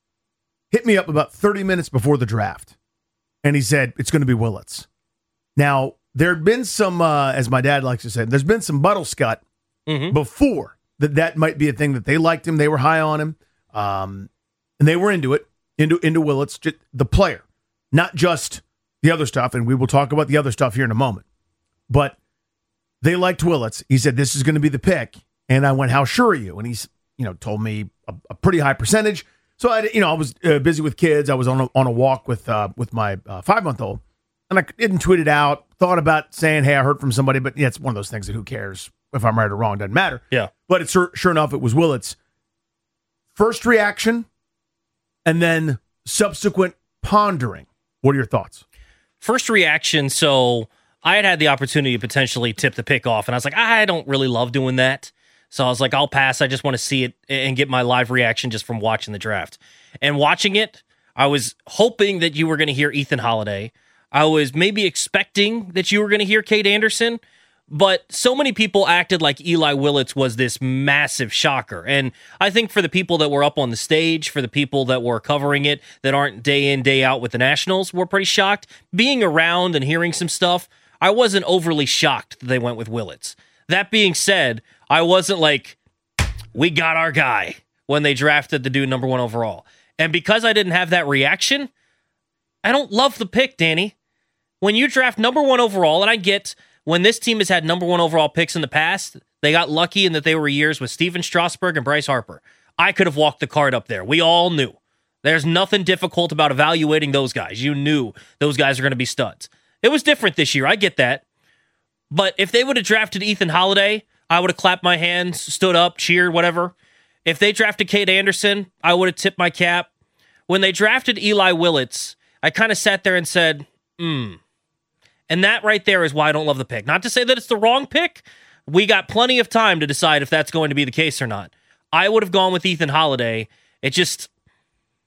hit me up about thirty minutes before the draft, and he said it's going to be Willits. Now, there had been some, uh, as my dad likes to say, there's been some buttlescut Mm-hmm. before that that might be a thing that they liked him, they were high on him, um, and they were into it, into into Willits, just the player, not just the other stuff, and we will talk about the other stuff here in a moment. But they liked Willits. He said, this is going to be the pick. And I went, how sure are you? And he's, you know, told me a, a pretty high percentage. So I, you know, I was uh, busy with kids. I was on a, on a walk with uh, with my uh, five-month-old, and I didn't tweet it out. Thought about saying, hey, I heard from somebody, but yeah, it's one of those things that who cares if I'm right or wrong, doesn't matter. Yeah. But it's sure, sure enough, it was Willits. First reaction, and then subsequent pondering. What are your thoughts? First reaction, so I had had the opportunity to potentially tip the pick off, and I was like, I don't really love doing that. So I was like, I'll pass. I just want to see it and get my live reaction just from watching the draft. And watching it, I was hoping that you were going to hear Ethan Holiday. I was maybe expecting that you were going to hear Cade Anderson, but so many people acted like Eli Willits was this massive shocker. And I think for the people that were up on the stage, for the people that were covering it, that aren't day in, day out with the Nationals, were pretty shocked. Being around and hearing some stuff, I wasn't overly shocked that they went with Willits. That being said, I wasn't like, we got our guy when they drafted the dude number one overall. And because I didn't have that reaction, I don't love the pick, Danny. When you draft number one overall, and I get when this team has had number one overall picks in the past, they got lucky in that they were years with Steven Strasburg and Bryce Harper. I could have walked the card up there. We all knew. There's nothing difficult about evaluating those guys. You knew those guys are going to be studs. It was different this year. I get that. But if they would have drafted Ethan Holiday, I would have clapped my hands, stood up, cheered, whatever. If they drafted Cade Anderson, I would have tipped my cap. When they drafted Eli Willits, I kind of sat there and said, hmm. And that right there is why I don't love the pick. Not to say that it's the wrong pick. We got plenty of time to decide if that's going to be the case or not. I would have gone with Ethan Holiday. It just,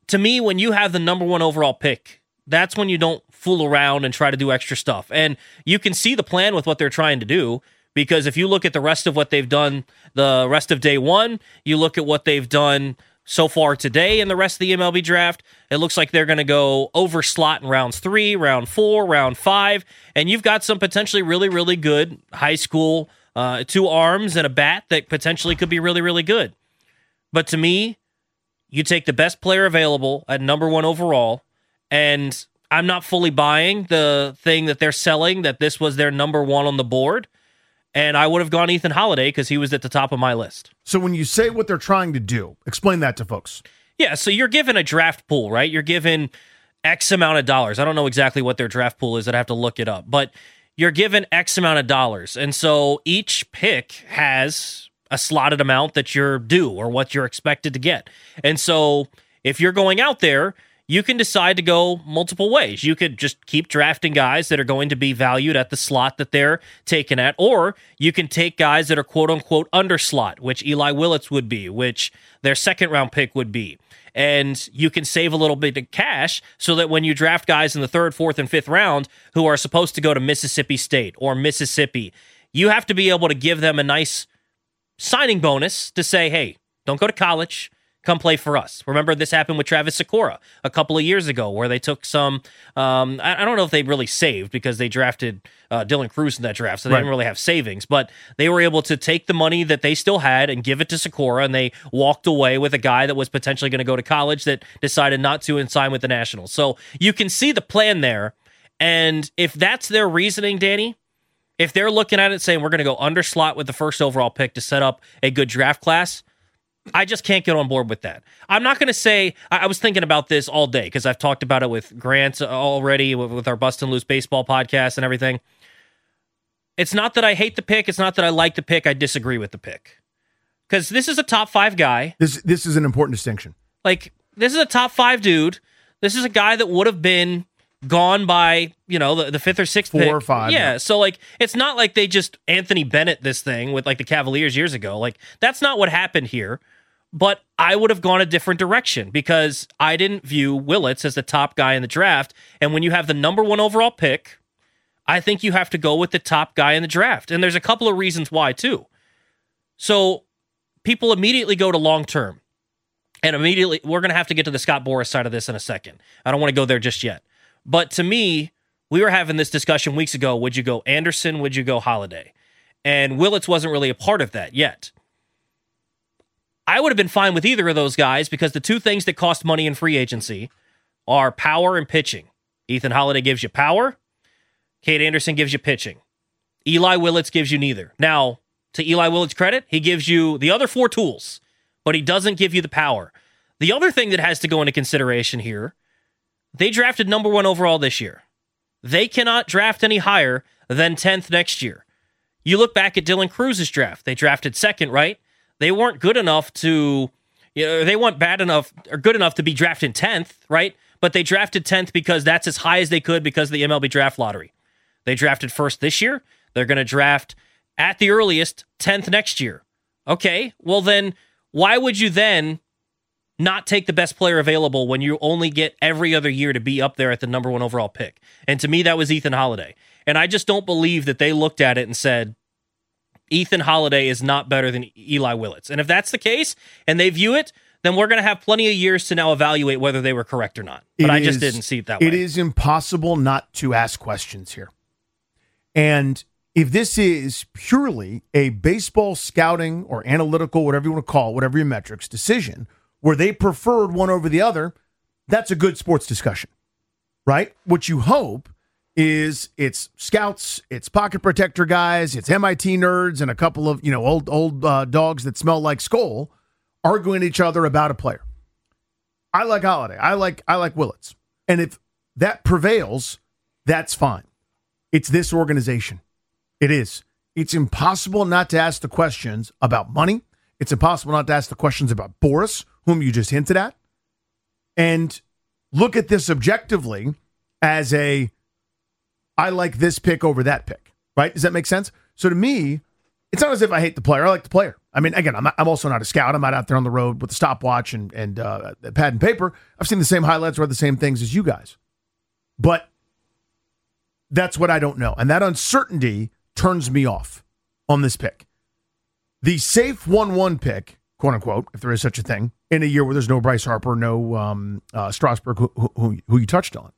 to me, when you have the number one overall pick, that's when you don't fool around and try to do extra stuff. And you can see the plan with what they're trying to do, because if you look at the rest of what they've done, the rest of day one, you look at what they've done so far today in the rest of the M L B draft, it looks like they're going to go over slot in rounds three, round four, round five, and you've got some potentially really, really good high school uh, two arms and a bat that potentially could be really, really good. But to me, you take the best player available at number one overall, and I'm not fully buying the thing that they're selling, that this was their number one on the board. And I would have gone Ethan Holiday because he was at the top of my list. So when you say what they're trying to do, explain that to folks. Yeah, so you're given a draft pool, right? You're given X amount of dollars. I don't know exactly what their draft pool is. I'd have to look it up. But you're given X amount of dollars. And so each pick has a slotted amount that you're due or what you're expected to get. And so if you're going out there, you can decide to go multiple ways. You could just keep drafting guys that are going to be valued at the slot that they're taken at, or you can take guys that are quote-unquote under slot, which Eli Willits would be, which their second-round pick would be. And you can save a little bit of cash so that when you draft guys in the third, fourth, and fifth round who are supposed to go to Mississippi State or Mississippi, you have to be able to give them a nice signing bonus to say, hey, don't go to college. Come play for us. Remember, this happened with Travis Sikora a couple of years ago, where they took some. Um, I, I don't know if they really saved because they drafted uh, Dylan Cruz in that draft, so they Right. didn't really have savings. But they were able to take the money that they still had and give it to Sikora, and they walked away with a guy that was potentially going to go to college that decided not to and sign with the Nationals. So you can see the plan there, and if that's their reasoning, Danny, if they're looking at it saying we're going to go under slot with the first overall pick to set up a good draft class, I just can't get on board with that. I'm not going to say, I, I was thinking about this all day because I've talked about it with Grant already, with, with our Bust and Loose baseball podcast and everything. It's not that I hate the pick. It's not that I like the pick. I disagree with the pick. Because this is a top five guy. This this is an important distinction. Like, this is a top five dude. This is a guy that would have been gone by, you know, the, the fifth or sixth Four pick. or five, Yeah, yeah. so, like, it's not like they just Anthony Bennett this thing with, like, the Cavaliers years ago. Like, that's not what happened here. But I would have gone a different direction because I didn't view Willits as the top guy in the draft. And when you have the number one overall pick, I think you have to go with the top guy in the draft. And there's a couple of reasons why, too. So people immediately go to long term. And immediately, we're going to have to get to the Scott Boras side of this in a second. I don't want to go there just yet. But to me, we were having this discussion weeks ago. Would you go Anderson? Would you go Holiday? And Willits wasn't really a part of that yet. I would have been fine with either of those guys because the two things that cost money in free agency are power and pitching. Ethan Holiday gives you power. Cade Anderson gives you pitching. Eli Willits gives you neither. Now, to Eli Willits' credit, he gives you the other four tools, but he doesn't give you the power. The other thing that has to go into consideration here, they drafted number one overall this year. They cannot draft any higher than tenth next year. You look back at Dylan Cruz's draft. They drafted second, right? They weren't good enough to, you know, they weren't bad enough or good enough to be drafted tenth, right? But they drafted tenth because that's as high as they could because of the M L B draft lottery. They drafted first this year. They're going to draft at the earliest tenth next year. Okay, well then, why would you then not take the best player available when you only get every other year to be up there at the number one overall pick? And to me, that was Ethan Holiday. And I just don't believe that they looked at it and said, Ethan Holiday is not better than Eli Willits. And if that's the case, and they view it, then we're going to have plenty of years to now evaluate whether they were correct or not. But It I just is- didn't see it that It way. is impossible not to ask questions here. And if this is purely a baseball scouting or analytical, whatever you want to call it, whatever your metrics decision, where they preferred one over the other, that's a good sports discussion, right? What you hope is it's scouts, it's pocket protector guys, it's M I T nerds, and a couple of, you know, old old uh, dogs that smell like Skoal arguing each other about a player. I like Holiday. I like I like Willits. And if that prevails, that's fine. It's this organization. It is. It's impossible not to ask the questions about money. It's impossible not to ask the questions about Boras, whom you just hinted at. And look at this objectively as a, I like this pick over that pick, right? Does that make sense? So to me, it's not as if I hate the player. I like the player. I mean, again, I'm, I'm also not a scout. I'm not out there on the road with a stopwatch and, and uh, pad and paper. I've seen the same highlights, read the same things as you guys. But that's what I don't know. And that uncertainty turns me off on this pick. The safe one one pick, quote unquote, if there is such a thing, in a year where there's no Bryce Harper, no um, uh, Strasburg, who, who, who you touched on,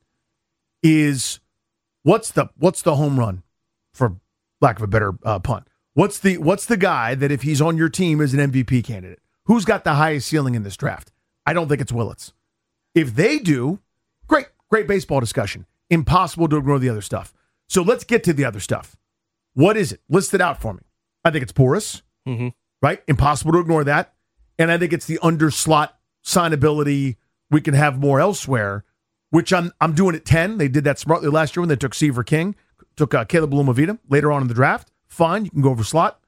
is what's the what's the home run, for lack of a better uh, pun? What's the what's the guy that if he's on your team is an M V P candidate? Who's got the highest ceiling in this draft? I don't think it's Willits. If they do, great, great baseball discussion. Impossible to ignore the other stuff. So let's get to the other stuff. What is it? List it out for me. I think it's Boris, mm-hmm. right? Impossible to ignore that. And I think it's the under slot signability. We can have more elsewhere, which I'm I'm doing at ten. They did that smartly last year when they took Seaver King, took uh, Caleb Lumavita later on in the draft. Fine, you can go over slot.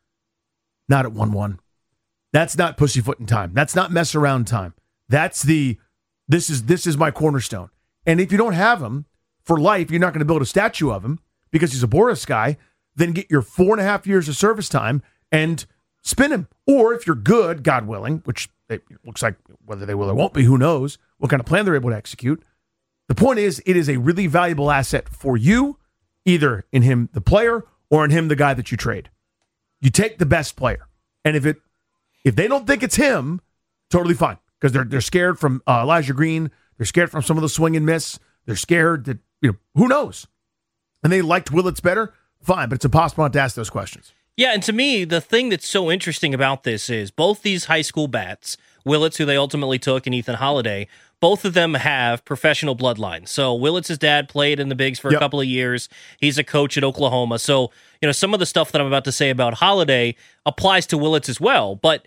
Not at one one. That's not pussyfooting time. That's not mess around time. That's the, this is this is my cornerstone. And if you don't have him for life, you're not going to build a statue of him because he's a Boris guy, then get your four and a half years of service time and spin him. Or if you're good, God willing, which it looks like whether they will or won't be, who knows what kind of plan they're able to execute. The point is, it is a really valuable asset for you, either in him, the player, or in him, the guy that you trade. You take the best player. And if it if they don't think it's him, totally fine. Because they're they're scared from uh, Elijah Green. They're scared from some of the swing and miss. They're scared that, you know, who knows? And they liked Willits better, fine, but it's impossible not to ask those questions. Yeah, and to me, the thing that's so interesting about this is both these high school bats, Willits, who they ultimately took, and Ethan Holiday, both of them have professional bloodlines. So Willits' dad played in the bigs for Yep. a couple of years. He's a coach at Oklahoma. So, you know, some of the stuff that I'm about to say about Holiday applies to Willits as well. But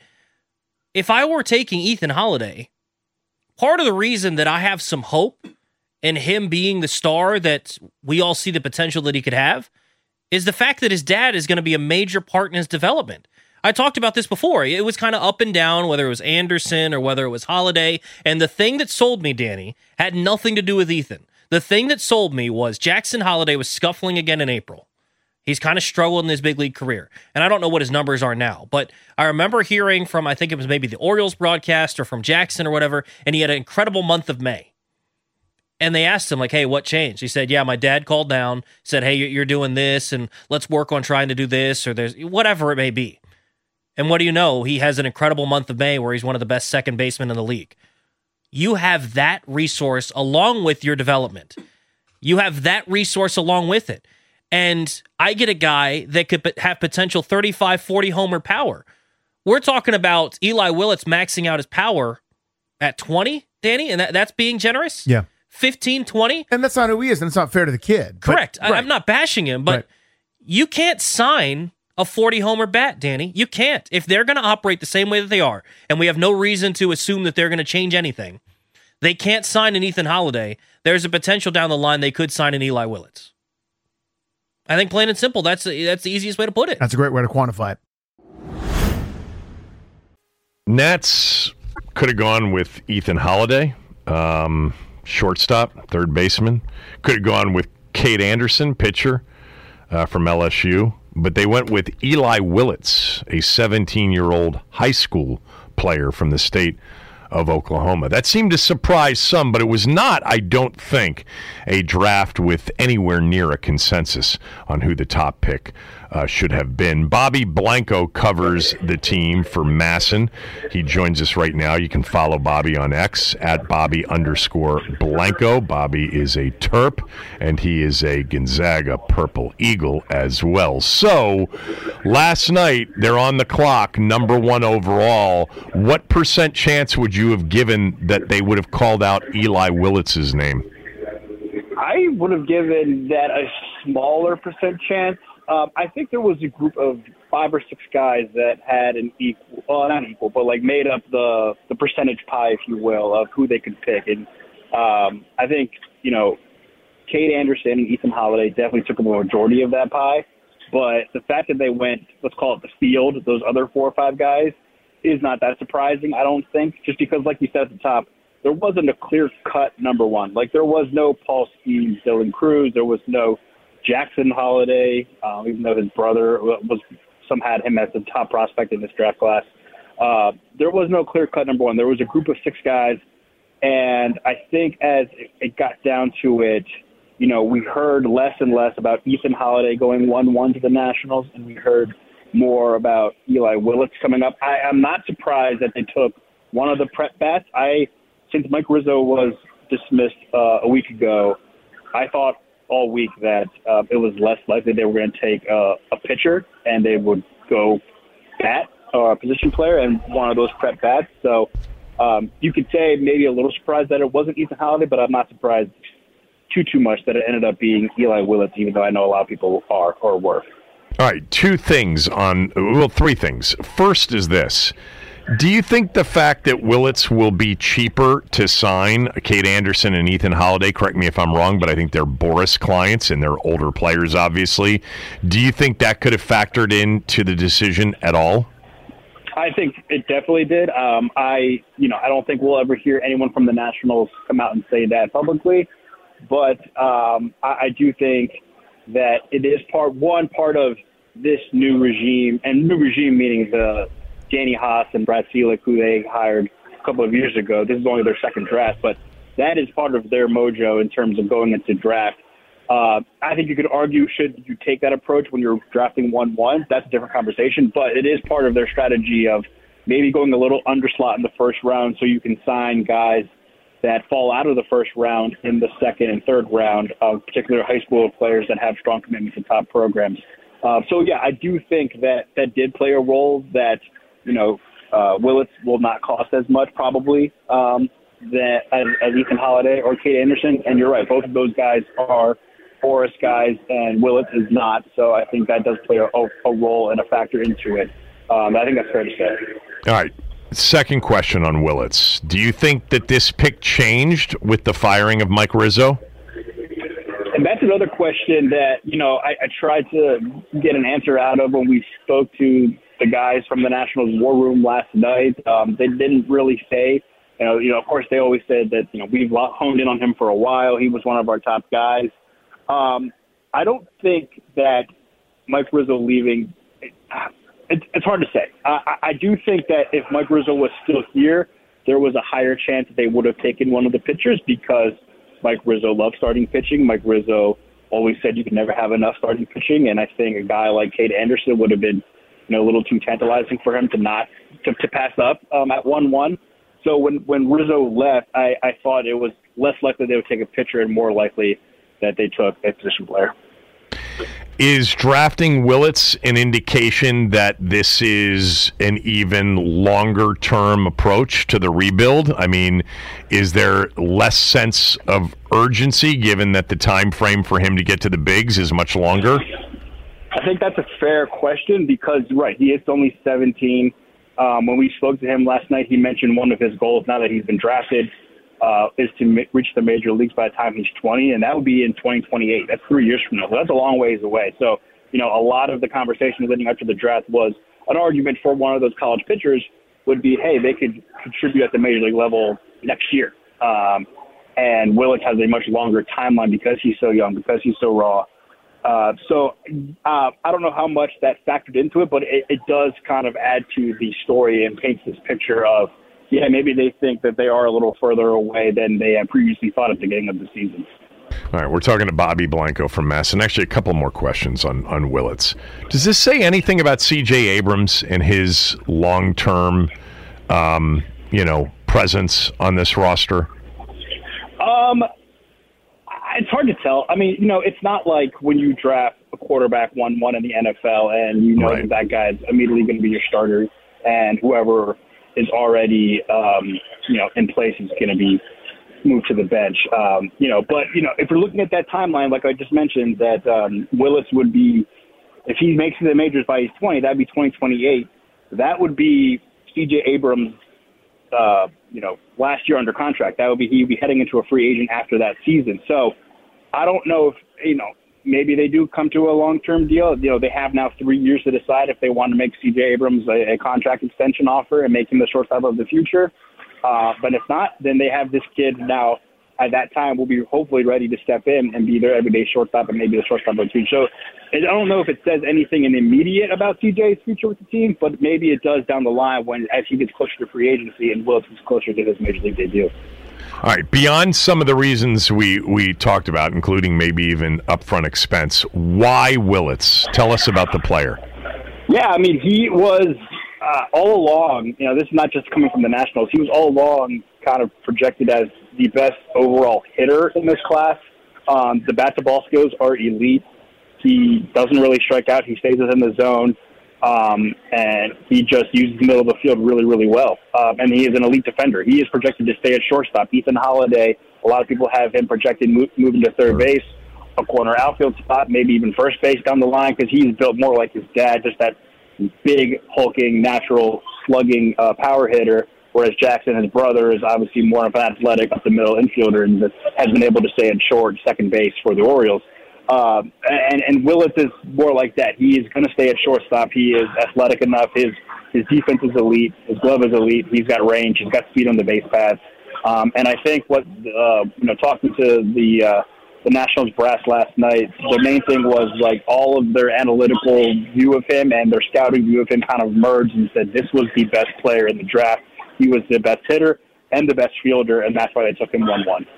if I were taking Ethan Holiday, part of the reason that I have some hope in him being the star that we all see the potential that he could have is the fact that his dad is going to be a major part in his development. I talked about this before. It was kind of up and down, whether it was Anderson or whether it was Holiday. And the thing that sold me, Danny, had nothing to do with Ethan. The thing that sold me was Jackson Holiday was scuffling again in April. He's kind of struggled in his big league career. And I don't know what his numbers are now, but I remember hearing from, I think it was maybe the Orioles broadcast or from Jackson or whatever, and he had an incredible month of May. And they asked him, like, hey, what changed? He said, yeah, my dad called down, said, hey, you're doing this, and let's work on trying to do this, or there's whatever it may be. And what do you know? He has an incredible month of May where he's one of the best second basemen in the league. You have that resource along with your development. You have that resource along with it. And I get a guy that could have potential thirty-five, forty homer power. We're talking about Eli Willits maxing out his power at twenty, Danny, and that, that's being generous? Yeah. fifteen, twenty? And that's not who he is, and it's not fair to the kid. But- Correct. I, right. I'm not bashing him, but Right. you can't sign a forty homer bat, Danny. You can't. If they're going to operate the same way that they are, and we have no reason to assume that they're going to change anything, they can't sign an Ethan Holiday. There's a potential down the line they could sign an Eli Willits. I think plain and simple, that's that's the easiest way to put it. That's a great way to quantify it. Nats could have gone with Ethan Holiday, um, shortstop, third baseman. Could have gone with Cade Anderson, pitcher uh, from L S U. But they went with Eli Willits, a seventeen-year-old high school player from the state of Oklahoma. That seemed to surprise some, but it was not, I don't think, a draft with anywhere near a consensus on who the top pick uh, should have been. Bobby Blanco covers the team for Masson. He joins us right now. You can follow Bobby on X at Bobby underscore Blanco. Bobby is a Terp, and he is a Gonzaga Purple Eagle as well. So, last night, they're on the clock, number one overall. What percent chance would you have given that they would have called out Eli Willits' name? I would have given that a smaller percent chance. Um, I think there was a group of five or six guys that had an equal, well, not equal, but like made up the, the percentage pie, if you will, of who they could pick. And um, I think, you know, Cade Anderson and Ethan Holiday definitely took a majority of that pie. But the fact that they went, let's call it the field, those other four or five guys, is not that surprising, I don't think, just because, like you said at the top, there wasn't a clear-cut number one. Like, there was no Paul Skeens, Dylan Cruz. There was no Jackson Holiday, um, even though his brother was some had him as the top prospect in this draft class. Uh, there was no clear-cut number one. There was a group of six guys, and I think as it got down to it, you know, we heard less and less about Ethan Holiday going one one to the Nationals, and we heard more about Eli Willits coming up. I am not surprised that they took one of the prep bats. I, since Mike Rizzo was dismissed uh, a week ago, I thought all week that uh, it was less likely they were going to take uh, a pitcher and they would go bat or a position player and one of those prep bats. So um, you could say maybe a little surprised that it wasn't Ethan Holiday, but I'm not surprised too, too much that it ended up being Eli Willits, even though I know a lot of people are or were. All right, two things on, well, three things. First is this. Do you think the fact that Willits will be cheaper to sign, Cade Anderson and Ethan Holiday, correct me if I'm wrong, but I think they're Boris clients and they're older players, obviously. Do you think that could have factored into the decision at all? I think it definitely did. Um, I, you know, I don't think we'll ever hear anyone from the Nationals come out and say that publicly, but um, I, I do think that it is part one part of this new regime, and new regime meaning the Danny Haas and Brad Selick, who they hired a couple of years ago. This is only their second draft, but that is part of their mojo in terms of going into draft. Uh, I think you could argue, should you take that approach when you're drafting one one? That's a different conversation, but it is part of their strategy of maybe going a little underslot in the first round so you can sign guys that fall out of the first round in the second and third round, of particular high school players that have strong commitment to top programs. Uh, so, yeah, I do think that that did play a role, that you know, uh, Willits will not cost as much probably um, that as, as Ethan Holiday or Cade Anderson. And you're right, both of those guys are Boris guys, and Willits is not. So I think that does play a, a role and a factor into it. Um, I think that's fair to say. All right. Second question on Willits. Do you think that this pick changed with the firing of Mike Rizzo? And that's another question that, you know, I, I tried to get an answer out of when we spoke to the guys from the Nationals war room last night. Um, they didn't really say, you know, you know, of course they always said that, you know, we've honed in on him for a while. He was one of our top guys. Um, I don't think that Mike Rizzo leaving, it, it, it's hard to say. I, I do think that if Mike Rizzo was still here, there was a higher chance that they would have taken one of the pitchers, because Mike Rizzo loved starting pitching. Mike Rizzo always said you could never have enough starting pitching, and I think a guy like Cade Anderson would have been, you know, a little too tantalizing for him to not to, to pass up um, at one one. So when when Rizzo left, I, I thought it was less likely they would take a pitcher and more likely that they took a position player. Is drafting Willits an indication that this is an even longer-term approach to the rebuild? I mean, is there less sense of urgency given that the time frame for him to get to the bigs is much longer? I think that's a fair question because, right, he is only seventeen. Um, when we spoke to him last night, he mentioned one of his goals, now that he's been drafted, uh, is to ma- reach the major leagues by the time he's twenty, and that would be in twenty twenty-eight. That's three years from now. So that's a long ways away. So, you know, a lot of the conversation leading up to the draft was an argument for one of those college pitchers would be, hey, they could contribute at the major league level next year. Um, and Willits has a much longer timeline because he's so young, because he's so raw. Uh, so uh, I don't know how much that factored into it, but it, it does kind of add to the story and paints this picture of, yeah, maybe they think that they are a little further away than they had previously thought at the beginning of the season. All right, we're talking to Bobby Blanco from Mass, and actually a couple more questions on, on Willits. Does this say anything about C J Abrams and his long-term, um, you know, presence on this roster? Um, it's hard to tell. I mean, you know, it's not like when you draft a quarterback one one in the N F L and you know right. that that guy's immediately going to be your starter, and whoever is already, um, you know, in place is going to be moved to the bench. Um, you know, but, you know, if we're looking at that timeline, like I just mentioned, that um, Willits would be, if he makes the majors by he's twenty, that'd be twenty twenty-eight. That would be C J Abrams, uh, you know, last year under contract. That would be, he'd be heading into a free agent after that season. So I don't know if, you know, maybe they do come to a long-term deal. You know, they have now three years to decide if they want to make C J Abrams a, a contract extension offer and make him the shortstop of the future. Uh, but if not, then they have this kid now at that time will be hopefully ready to step in and be their everyday shortstop and maybe the shortstop on the team. So I don't know if it says anything in the immediate about C J's future with the team, but maybe it does down the line when as he gets closer to free agency and Willis gets closer to his major league debut. All right, beyond some of the reasons we, we talked about, including maybe even upfront expense, why Willits? Tell us about the player. Yeah, I mean, he was uh, all along, you know, this is not just coming from the Nationals, he was all along kind of projected as the best overall hitter in this class. Um, the bat-to-ball skills are elite. He doesn't really strike out. He stays within the zone. Um, and he just uses the middle of the field really, really well. Um, and he is an elite defender. He is projected to stay at shortstop. Ethan Holiday, a lot of people have him projected move, moving to third base, a corner outfield spot, maybe even first base down the line, because he's built more like his dad, just that big, hulking, natural, slugging uh, power hitter, whereas Jackson, his brother, is obviously more of an athletic up-the-middle infielder and has been able to stay at short second base for the Orioles. Um, and, and Willits is more like that. He is going to stay at shortstop. He is athletic enough. His his defense is elite. His glove is elite. He's got range. He's got speed on the base paths. Um, and I think what, uh, you know, talking to the uh, the Nationals brass last night, the main thing was like all of their analytical view of him and their scouting view of him kind of merged and said this was the best player in the draft. He was the best hitter and the best fielder, and that's why they took him one one.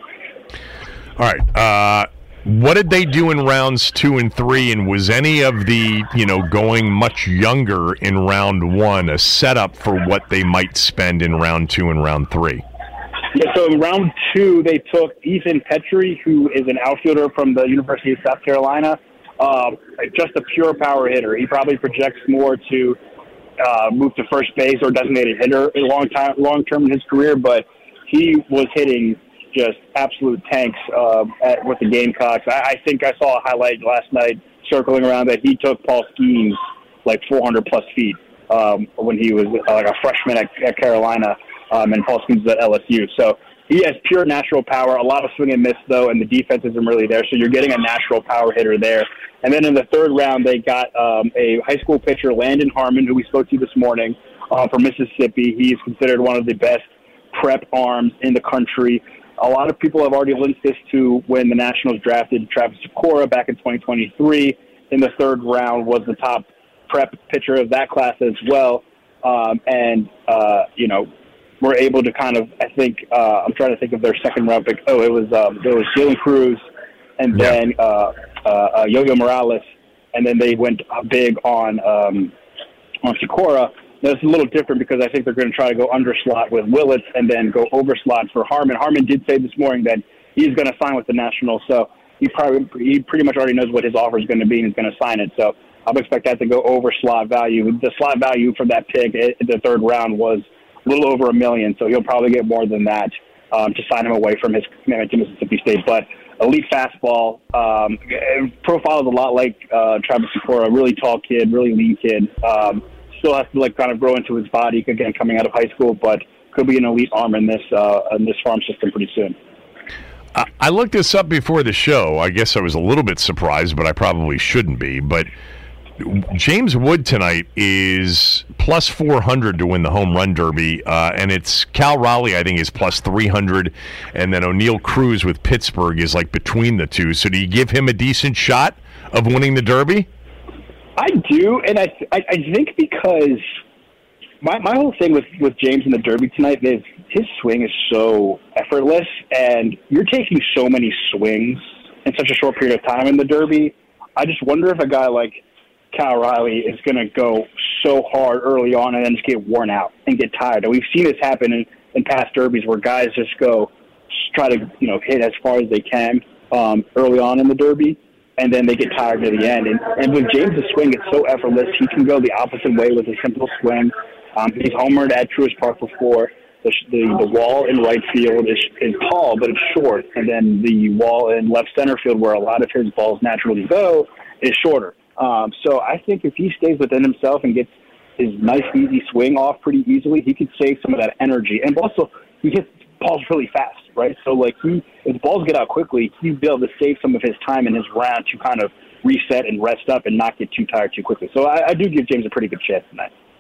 All right. Uh, what did they do in rounds two and three, and was any of the, you know, going much younger in round one a setup for what they might spend in round two and round three? Yeah, so in round two, they took Ethan Petrie, who is an outfielder from the University of South Carolina, uh, just a pure power hitter. He probably projects more to uh, move to first base or designated hitter a long time, long term in his career, but he was hitting just absolute tanks uh, at, with the Gamecocks. I, I think I saw a highlight last night circling around that he took Paul Skeens like four hundred plus feet um, when he was uh, like a freshman at, at Carolina, um, and Paul Skeens was at L S U. So he has pure natural power, a lot of swing and miss, though, and the defense isn't really there. So you're getting a natural power hitter there. And then in the third round, they got um, a high school pitcher, Landon Harmon, who we spoke to this morning uh, from Mississippi. He's considered one of the best prep arms in the country. A lot of people have already linked this to when the Nationals drafted Travis Sikora back in twenty twenty-three. In the third round was the top prep pitcher of that class as well. Um, and, uh, you know, we're able to kind of, I think, uh, I'm trying to think of their second round pick. Oh, it was um, there was Jalen Cruz and yeah. then uh, uh, uh, Yo-Yo Morales. And then they went big on um, on Sikora. Now, it's a little different because I think they're going to try to go under slot with Willits and then go over slot for Harmon. Harmon did say this morning that he's going to sign with the Nationals, so he probably he pretty much already knows what his offer is going to be and he's going to sign it. So I'll expect that to go over slot value. The slot value for that pick in the third round was a little over a million, so he'll probably get more than that um, to sign him away from his commitment to Mississippi State. But elite fastball, um, profile is a lot like uh, Travis Sikora, really tall kid, really lean kid. Um, Still has to like kind of grow into his body again coming out of high school, but could be an elite arm in this uh, in this farm system pretty soon. I, I looked this up before the show. I guess I was a little bit surprised, but I probably shouldn't be. But James Wood tonight is plus four hundred to win the home run derby, uh, and it's Cal Raleigh, I think, is plus three hundred, and then O'Neill Cruz with Pittsburgh is like between the two. So do you give him a decent shot of winning the derby? I do, and I I, I think because my my whole thing with, with James in the Derby tonight is his swing is so effortless, and you're taking so many swings in such a short period of time in the Derby. I just wonder if a guy like Cal Riley is going to go so hard early on and then just get worn out and get tired. And we've seen this happen in, in past Derbies where guys just go try to you know hit as far as they can um, early on in the Derby. And then they get tired near the end. And, and with James' swing, it's so effortless. He can go the opposite way with a simple swing. Um, he's homered at Truist Park before. The, the the wall in right field is, is tall, but it's short. And then the wall in left center field, where a lot of his balls naturally go, is shorter. Um, so I think if he stays within himself and gets his nice, easy swing off pretty easily, he could save some of that energy. And also, he hits balls really fast, right? So, like, he, if the balls get out quickly, he'd be able to save some of his time in his round to kind of reset and rest up and not get too tired too quickly. So I, I do give James a pretty good chance tonight.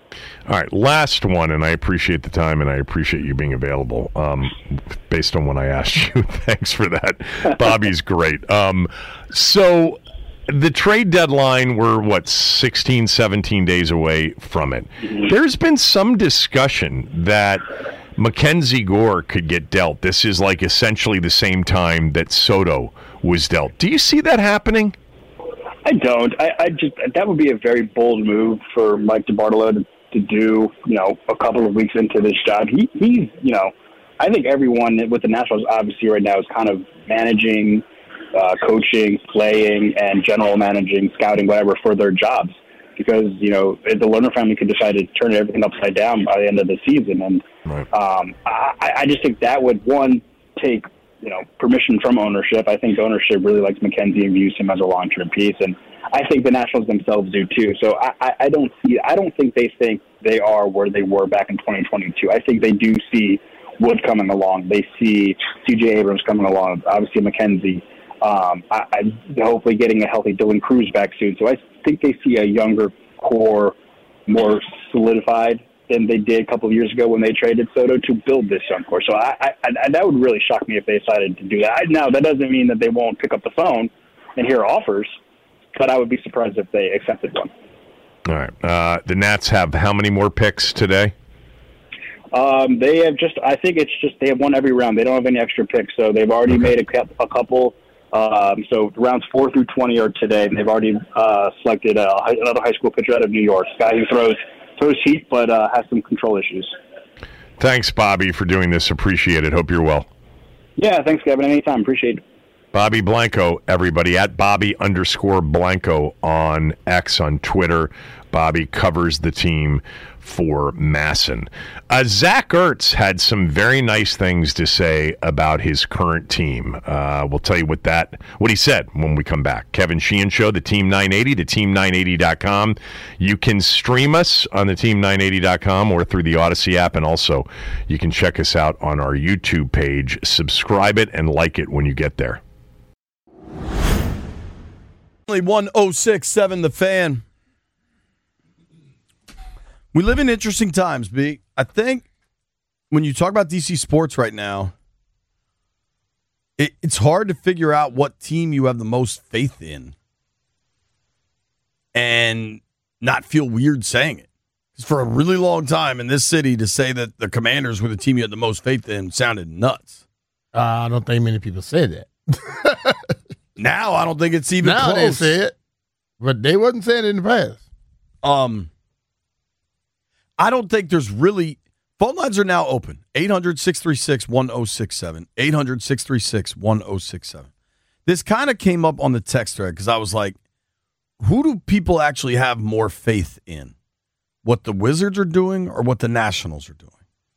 All right, last one, and I appreciate the time, and I appreciate you being available um, based on what I asked you. Thanks for that. Bobby's great. Um, so the trade deadline, we're, what, sixteen, seventeen days away from it. There's been some discussion that Mackenzie Gore could get dealt. This is like essentially the same time that Soto was dealt. Do you see that happening? I don't. I, I just that would be a very bold move for Mike DiBartolo to, to do. You know, a couple of weeks into this job, he he's you know, I think everyone with the Nationals obviously right now is kind of managing, uh, coaching, playing, and general managing, scouting, whatever for their jobs. Because you know the Lerner family could decide to turn everything upside down by the end of the season, and right. um, I, I just think that would one take. you know, permission from ownership. I think ownership really likes McKenzie and views him as a long-term piece, and I think the Nationals themselves do too. So I, I, I don't see. I don't think they think they are where they were back in twenty twenty-two. I think they do see Wood coming along. They see C J Abrams coming along. Obviously McKenzie. Um, I, I hopefully getting a healthy Dylan Cruz back soon. So I think they see a younger core, more solidified than they did a couple of years ago when they traded Soto to build this young core. So I, I, I, that would really shock me if they decided to do that. I, now, that doesn't mean that they won't pick up the phone and hear offers, but I would be surprised if they accepted one. All right. Uh, the Nats have how many more picks today? Um, they have just, I think it's just, they have one every round. They don't have any extra picks, so they've already okay. made a, a couple. Um, so rounds four through twenty are today, and they've already uh, selected a, another high school pitcher out of New York, a guy who throws throws heat, but uh, has some control issues. Thanks, Bobby, for doing this. Appreciate it. Hope you're well. Yeah, thanks, Kevin. Anytime. Appreciate it. Bobby Blanco, everybody, at Bobby underscore Blanco on X, on Twitter. Bobby covers the team for Masson. Uh, Zach Ertz had some very nice things to say about his current team. Uh, we'll tell you what that what he said when we come back. Kevin Sheehan Show, the Team nine eighty, the team nine eighty dot com. You can stream us on the team nine eighty dot com or through the Odyssey app, and also you can check us out on our YouTube page. Subscribe it and like it when you get there. one oh six point seven The Fan. We live in interesting times, B. I think when you talk about D C sports right now, it, it's hard to figure out what team you have the most faith in and not feel weird saying it. Because for a really long time in this city, to say that the Commanders were the team you had the most faith in sounded nuts. Uh, I don't think many people say that. Now I don't think it's even now close. They say it, but they wasn't saying it in the past. Um, I don't think there's really – phone lines are now open. eight hundred, six three six, one oh six seven. eight hundred, six three six, one oh six seven. This kind of came up on the text thread because I was like, who do people actually have more faith in? What the Wizards are doing or what the Nationals are doing?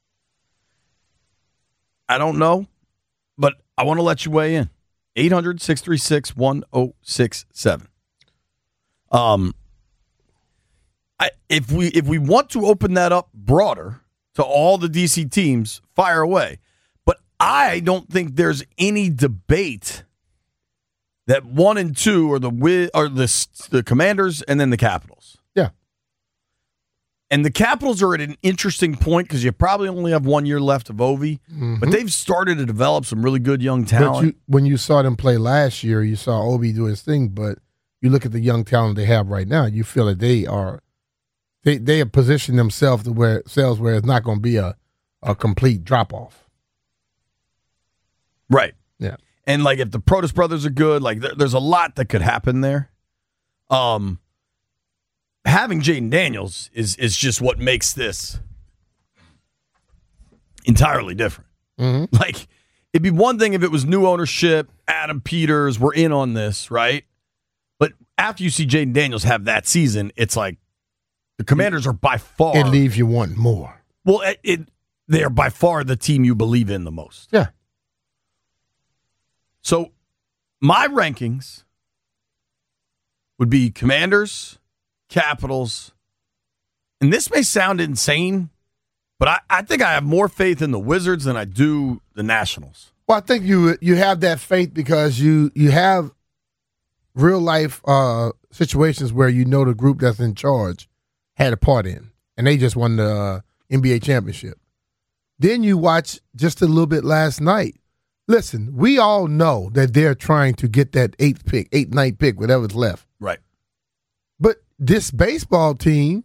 I don't know, but I want to let you weigh in. eight hundred, six three six, one oh six seven. Um, I, if we if we want to open that up broader to all the D C teams, fire away. But I don't think there's any debate that one and two are the are the the Commanders and then the Capitals. Yeah, and the Capitals are at an interesting point because you probably only have one year left of Ovi, mm-hmm. but they've started to develop some really good young talent. But you, when you saw them play last year, you saw Ovi do his thing, but you look at the young talent they have right now, you feel that they are they they have positioned themselves to where selves where it's not going to be a, a complete drop off. Right. Yeah. And like if the Protas brothers are good, like there, there's a lot that could happen there. Um, having Jaden Daniels is is just what makes this entirely different. Mm-hmm. Like it'd be one thing if it was new ownership, Adam Peters, we're in on this, right? But after you see Jaden Daniels have that season, it's like the Commanders are by far. It leaves you wanting more. Well, it, it they are by far the team you believe in the most. Yeah. So my rankings would be Commanders, Capitals, and this may sound insane, but I, I think I have more faith in the Wizards than I do the Nationals. Well, I think you you have that faith because you you have real life uh, situations where you know the group that's in charge had a part in, and they just won the uh, N B A championship. Then you watch just a little bit last night. Listen, we all know that they're trying to get that eighth pick, eighth, ninth pick, whatever's left. Right. But this baseball team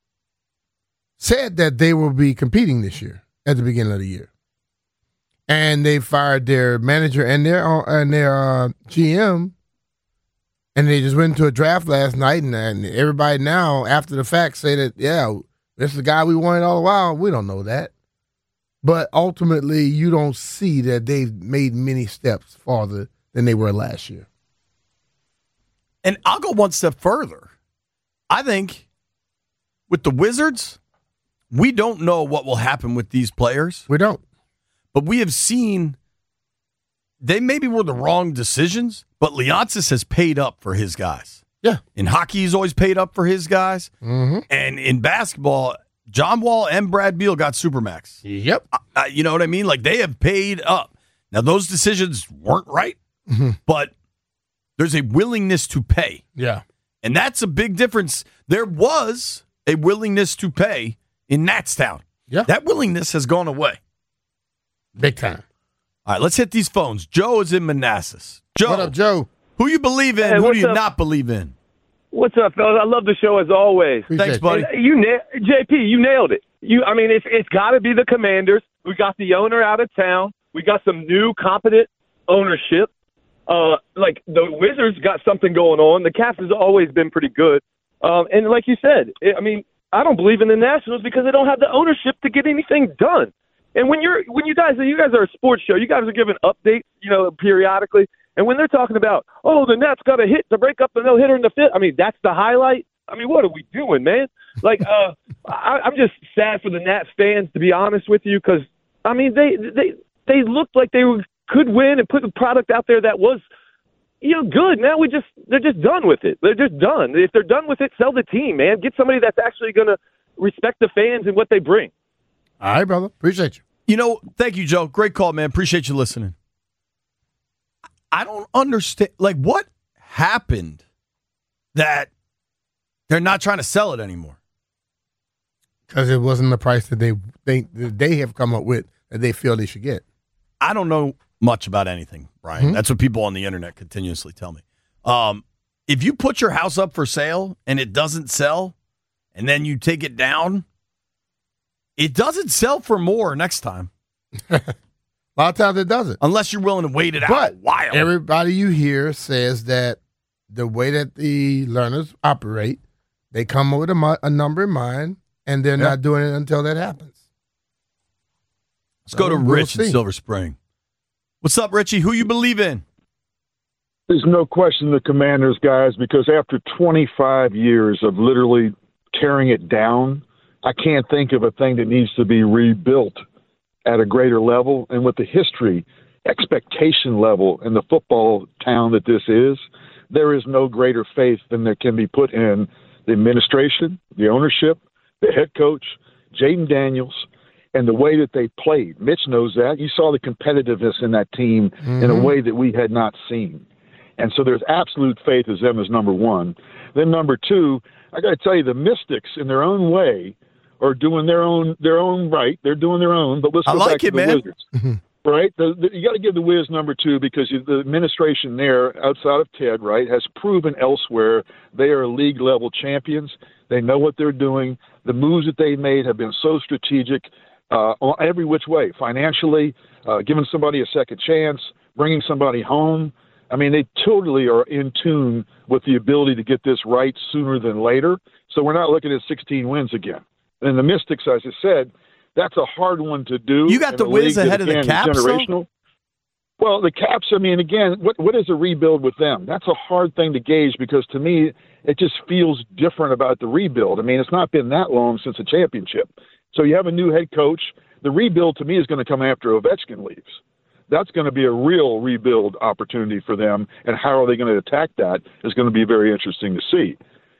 said that they will be competing this year at the beginning of the year. And they fired their manager and their and their uh, G M, and they just went into a draft last night, and, and everybody now, after the fact, say that, yeah, this is the guy we wanted all the while. We don't know that. But ultimately, you don't see that they've made many steps farther than they were last year. And I'll go one step further. I think with the Wizards, we don't know what will happen with these players. We don't. But we have seen they maybe were the wrong decisions, but Leonsis has paid up for his guys. Yeah. In hockey, he's always paid up for his guys. Mm-hmm. And in basketball, John Wall and Brad Beal got Supermax. Yep. Uh, you know what I mean? Like, they have paid up. Now, those decisions weren't right, mm-hmm. but there's a willingness to pay. Yeah. And that's a big difference. There was a willingness to pay in Natstown. Yeah. That willingness has gone away. Big time. All right, let's hit these phones. Joe is in Manassas. Joe. What up, Joe? Who you believe in? Hey, who do you up? not believe in? What's up, fellas? I love the show as always. Appreciate Thanks, buddy. And you, na- J P, you nailed it. You, I mean, it's it's got to be the Commanders. We got the owner out of town. We got some new, competent ownership. Uh, like the Wizards got something going on. The Caps has always been pretty good. Um, and like you said, it, I mean, I don't believe in the Nationals because they don't have the ownership to get anything done. And when you're when you guys you guys are a sports show, you guys are giving updates, you know, periodically. And when they're talking about, oh, the Nats got a hit to break up the no hitter in the fifth, I mean, that's the highlight. I mean, what are we doing, man? Like, uh, I, I'm just sad for the Nats fans, to be honest with you, because I mean, they they they looked like they were, could win and put a product out there that was, you know, good. Now we just they're just done with it. They're just done. If they're done with it, sell the team, man. Get somebody that's actually going to respect the fans and what they bring. All right, brother. Appreciate you. You know, thank you, Joe. Great call, man. Appreciate you listening. I don't understand. Like, what happened that they're not trying to sell it anymore? Because it wasn't the price that they, they that they have come up with that they feel they should get. I don't know much about anything, Brian. Mm-hmm. That's what people on the internet continuously tell me. Um, if you put your house up for sale and it doesn't sell, and then you take it down, it doesn't sell for more next time. A lot of times it doesn't. Unless you're willing to wait it but out a while. Everybody you hear says that the way that the learners operate, they come up with a, mu- a number in mind, and they're Yeah. not doing it until that happens. Let's go to we'll Rich in see. Silver Spring. What's up, Richie? Who you believe in? There's no question the Commanders, guys, because after twenty-five years of literally tearing it down, I can't think of a thing that needs to be rebuilt at a greater level. And with the history, expectation level in the football town that this is, there is no greater faith than there can be put in the administration, the ownership, the head coach, Jaden Daniels, and the way that they played. Mitch knows that. You saw the competitiveness in that team mm-hmm. in a way that we had not seen. And so there's absolute faith as them as number one. Then number two, I got to tell you, the Mystics in their own way are doing their own their own right. They're doing their own. But let's I go like back it, to the man. Wizards. Right? The, the, you got to give the Wiz number two because you, the administration there, outside of Ted, right, has proven elsewhere they are league-level champions. They know what they're doing. The moves that they made have been so strategic uh, on every which way, financially, uh, giving somebody a second chance, bringing somebody home. I mean, they totally are in tune with the ability to get this right sooner than later. So we're not looking at sixteen wins again. And the Mystics, as I said, that's a hard one to do. You got in the a Wiz league ahead that, of the again, is Caps, though? generational. Well, the Caps, I mean, again, what what is a rebuild with them? That's a hard thing to gauge because to me, it just feels different about the rebuild. I mean, it's not been that long since a championship. So you have a new head coach. The rebuild to me is going to come after Ovechkin leaves. That's going to be a real rebuild opportunity for them, and how are they going to attack that is going to be very interesting to see.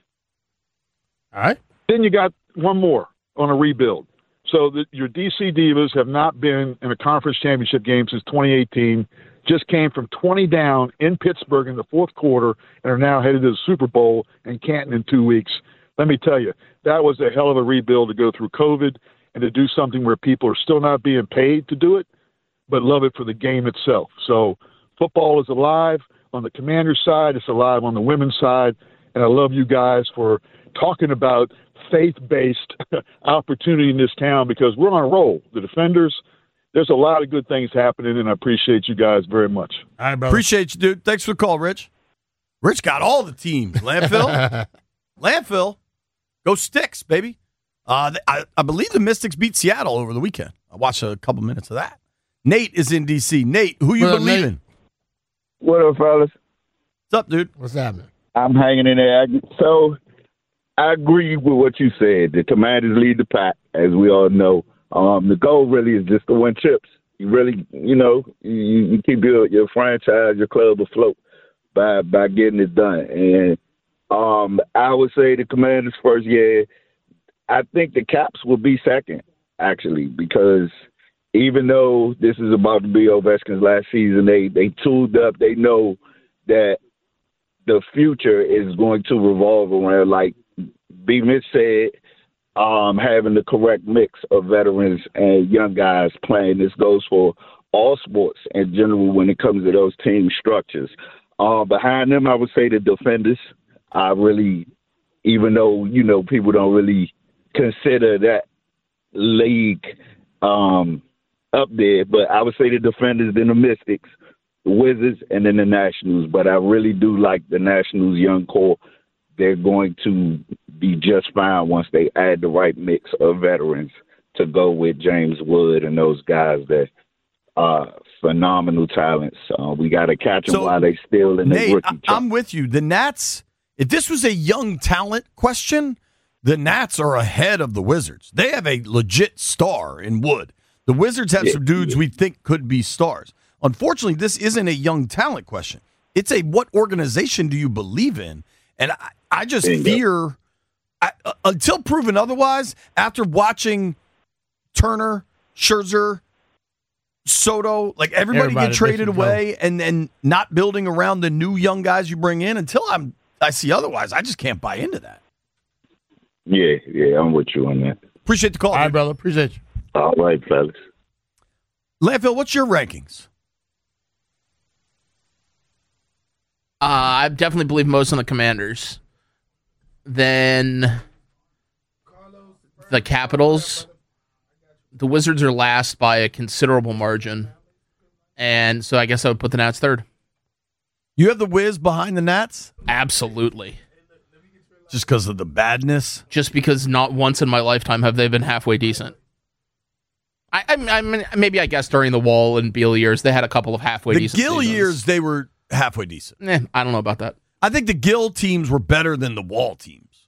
All right. Then you got one more on a rebuild. So the, your D C Divas have not been in a conference championship game since twenty eighteen, just came from twenty down in Pittsburgh in the fourth quarter and are now headed to the Super Bowl in Canton in two weeks. let me tell you, that was a hell of a rebuild to go through COVID and to do something where people are still not being paid to do it, but love it for the game itself. So football is alive on the Commanders side. It's alive on the women's side. And I love you guys for talking about faith-based opportunity in this town because we're on a roll. The Defenders, there's a lot of good things happening, and I appreciate you guys very much. All right, brother. Appreciate you, dude. Thanks for the call, Rich. Rich got all the teams. Landfill. Landfill. Go Sticks, baby. Uh, I, I believe the Mystics beat Seattle over the weekend. I watched a couple minutes of that. Nate is in D C. Nate, who you Well, believing? What up, fellas? What's up, dude? What's happening? I'm hanging in there. So I agree with what you said. The Commanders lead the pack, as we all know. Um, the goal really is just to win chips. You really, you know, you, you keep your, your franchise, your club afloat by by getting it done. And um, I would say the Commanders first. Yeah, I think the Caps will be second, actually, because even though this is about to be Ovechkin's last season, they they tooled up. They know that the future is going to revolve around, like B. Mitch said, um, having the correct mix of veterans and young guys playing. This goes for all sports in general when it comes to those team structures. Uh, behind them, I would say the Defenders. I really, even though, you know, people don't really consider that league um, up there, but I would say the Defenders, then the Mystics, the Wizards, and then the Nationals. But I really do like the Nationals' young core. They're going to be just fine once they add the right mix of veterans to go with James Wood and those guys that are phenomenal talents. Uh, we got to catch them So, while they still in the Nate, rookie. I, I'm with you. The Nats, if this was a young talent question, the Nats are ahead of the Wizards. They have a legit star in Wood. The Wizards have Yeah, some dudes we think could be stars. Unfortunately, this isn't a young talent question. It's a what organization do you believe in? And I, I just Bingo. fear, I, uh, until proven otherwise, after watching Turner, Scherzer, Soto, like everybody, Everybody get traded they should go. away and then not building around the new young guys you bring in, until I'm I see otherwise, I just can't buy into that. Yeah, yeah, I'm with you on that. Appreciate the call. All right, dude. brother. Appreciate you. All right, fellas. Landfill, what's your rankings? Uh, I definitely believe most in the Commanders. Then the Capitals. The Wizards are last by a considerable margin. And so I guess I would put the Nats third. You have the Wiz behind the Nats? Absolutely. Just because of the badness? Just because not once in my lifetime have they been halfway decent. I, I, I mean, maybe I guess during the Wall and Beal years, they had a couple of halfway The decent Gill seasons. years, they were halfway decent. Eh, I don't know about that. I think the Gill teams were better than the Wall teams.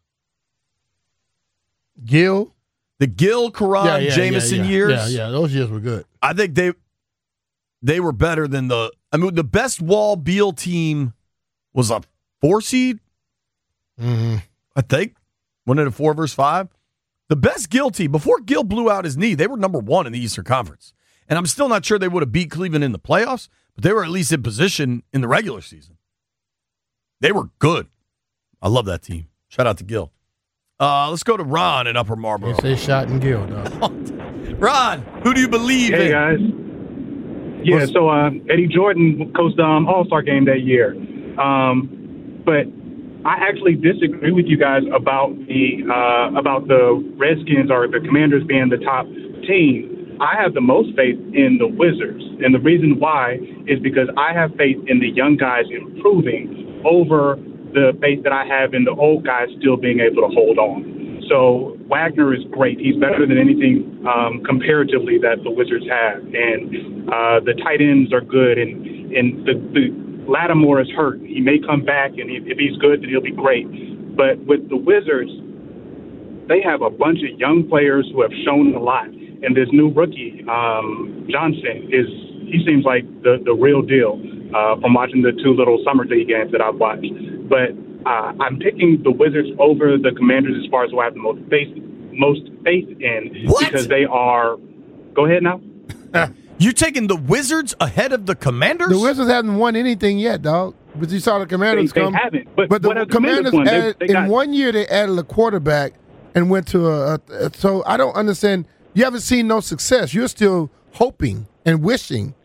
Gill? The Gill, Karan, Yeah, yeah, Jameson yeah, yeah. years. Yeah, yeah. Those years were good. I think they they were better than the. I mean, the best Wall Beal team was a four seed. Mm-hmm. I think wasn't it a four versus five? The best Gill team before Gill blew out his knee, they were number one in the Eastern Conference, and I'm still not sure they would have beat Cleveland in the playoffs, but they were at least in position in the regular season. They were good. I love that team. Shout out to Gill. Uh, let's go to Ron in Upper Marlboro. They say shot and Gill, dog. Ron, who do you believe Hey, in? guys. Yeah, so uh, Eddie Jordan coached the um, All-Star game that year. Um, but I actually disagree with you guys about the uh, about the Redskins or the Commanders being the top team. I have the most faith in the Wizards. And the reason why is because I have faith in the young guys improving over the faith that I have in the old guys still being able to hold on. So Wagner is great. He's better than anything um, comparatively that the Wizards have. And uh, the tight ends are good. And, and the, the Lattimore is hurt. He may come back, and he, if he's good, then he'll be great. But with the Wizards, they have a bunch of young players who have shown a lot. And this new rookie, um, Johnson, is he seems like the, the real deal uh, from watching the two little summer league games that I've watched. But uh, I'm picking the Wizards over the Commanders as far as who I have the most faith, most faith in. What? Because they are – go ahead now. You taking the Wizards ahead of the Commanders? The Wizards haven't won anything yet, dog. But you saw the Commanders They- they come. haven't. But the what have the Commanders Commanders won? They- added, they got- in one year they added a quarterback and went to a, a. So I don't understand. You haven't seen no success. You're still hoping and wishing.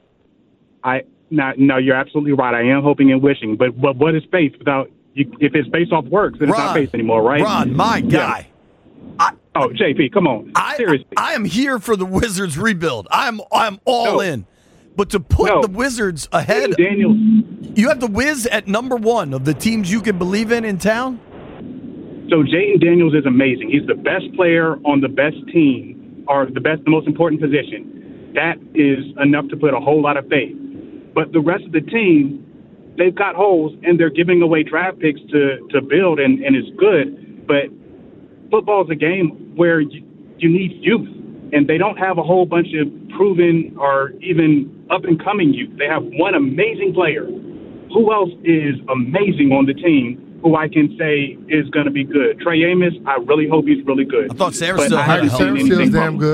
I no, no, you're absolutely right. I am hoping and wishing, but but what is faith without? You, if it's based off works, then it's Ron, not faith anymore, right? Ron, my Yeah. guy. I, oh, J P, come on, I, seriously. I am here for the Wizards rebuild. I'm I'm all No. in. But to put No. the Wizards ahead, Daniels, you have the Wiz at number one of the teams you can believe in in town. So Jayden Daniels is amazing. He's the best player on the best team, or the best, the most important position. That is enough to put a whole lot of faith. But the rest of the team, they've got holes, and they're giving away draft picks to, to build, and, and it's good. But football is a game where you, you need youth, and they don't have a whole bunch of proven or even up-and-coming youth. They have one amazing player. Who else is amazing on the team who I can say is going to be good? Trey Amos, I really hope he's really good. I thought Sam But still I had a haven't hell seen of a Mikey Sanders anything still is from damn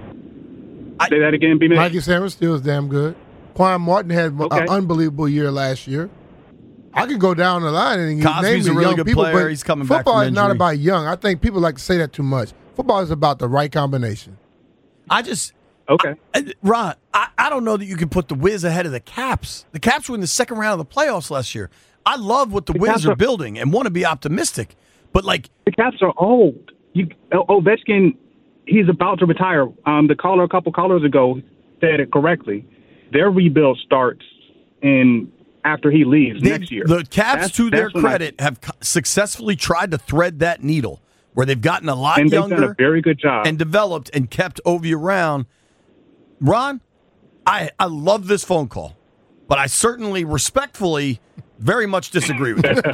him. good. Say that again, B. Mikey Sanders still is damn good. Quan Martin had Okay. an unbelievable year last year. I can go down the line and you Cosby's name a me really young good people, player. but He's coming back football from is not injury. about young. I think people like to say that too much. Football is about the right combination. I just okay, I, Ron. I, I don't know that you can put the Wiz ahead of the Caps. The Caps were in the second round of the playoffs last year. I love what the, The Wiz Caps are, are- building and want to be optimistic, but like the Caps are old. You Ovechkin, he's about to retire. Um, the caller a couple callers ago said it correctly. Their rebuild starts in after he leaves They- next year. The Caps, That's- to their that's when I- credit, have co- successfully tried to thread that needle where they've gotten a lot and they've younger done a very good job. and developed and kept Ovi around. Ron, I, I love this phone call, but I certainly respectfully very much disagree with you.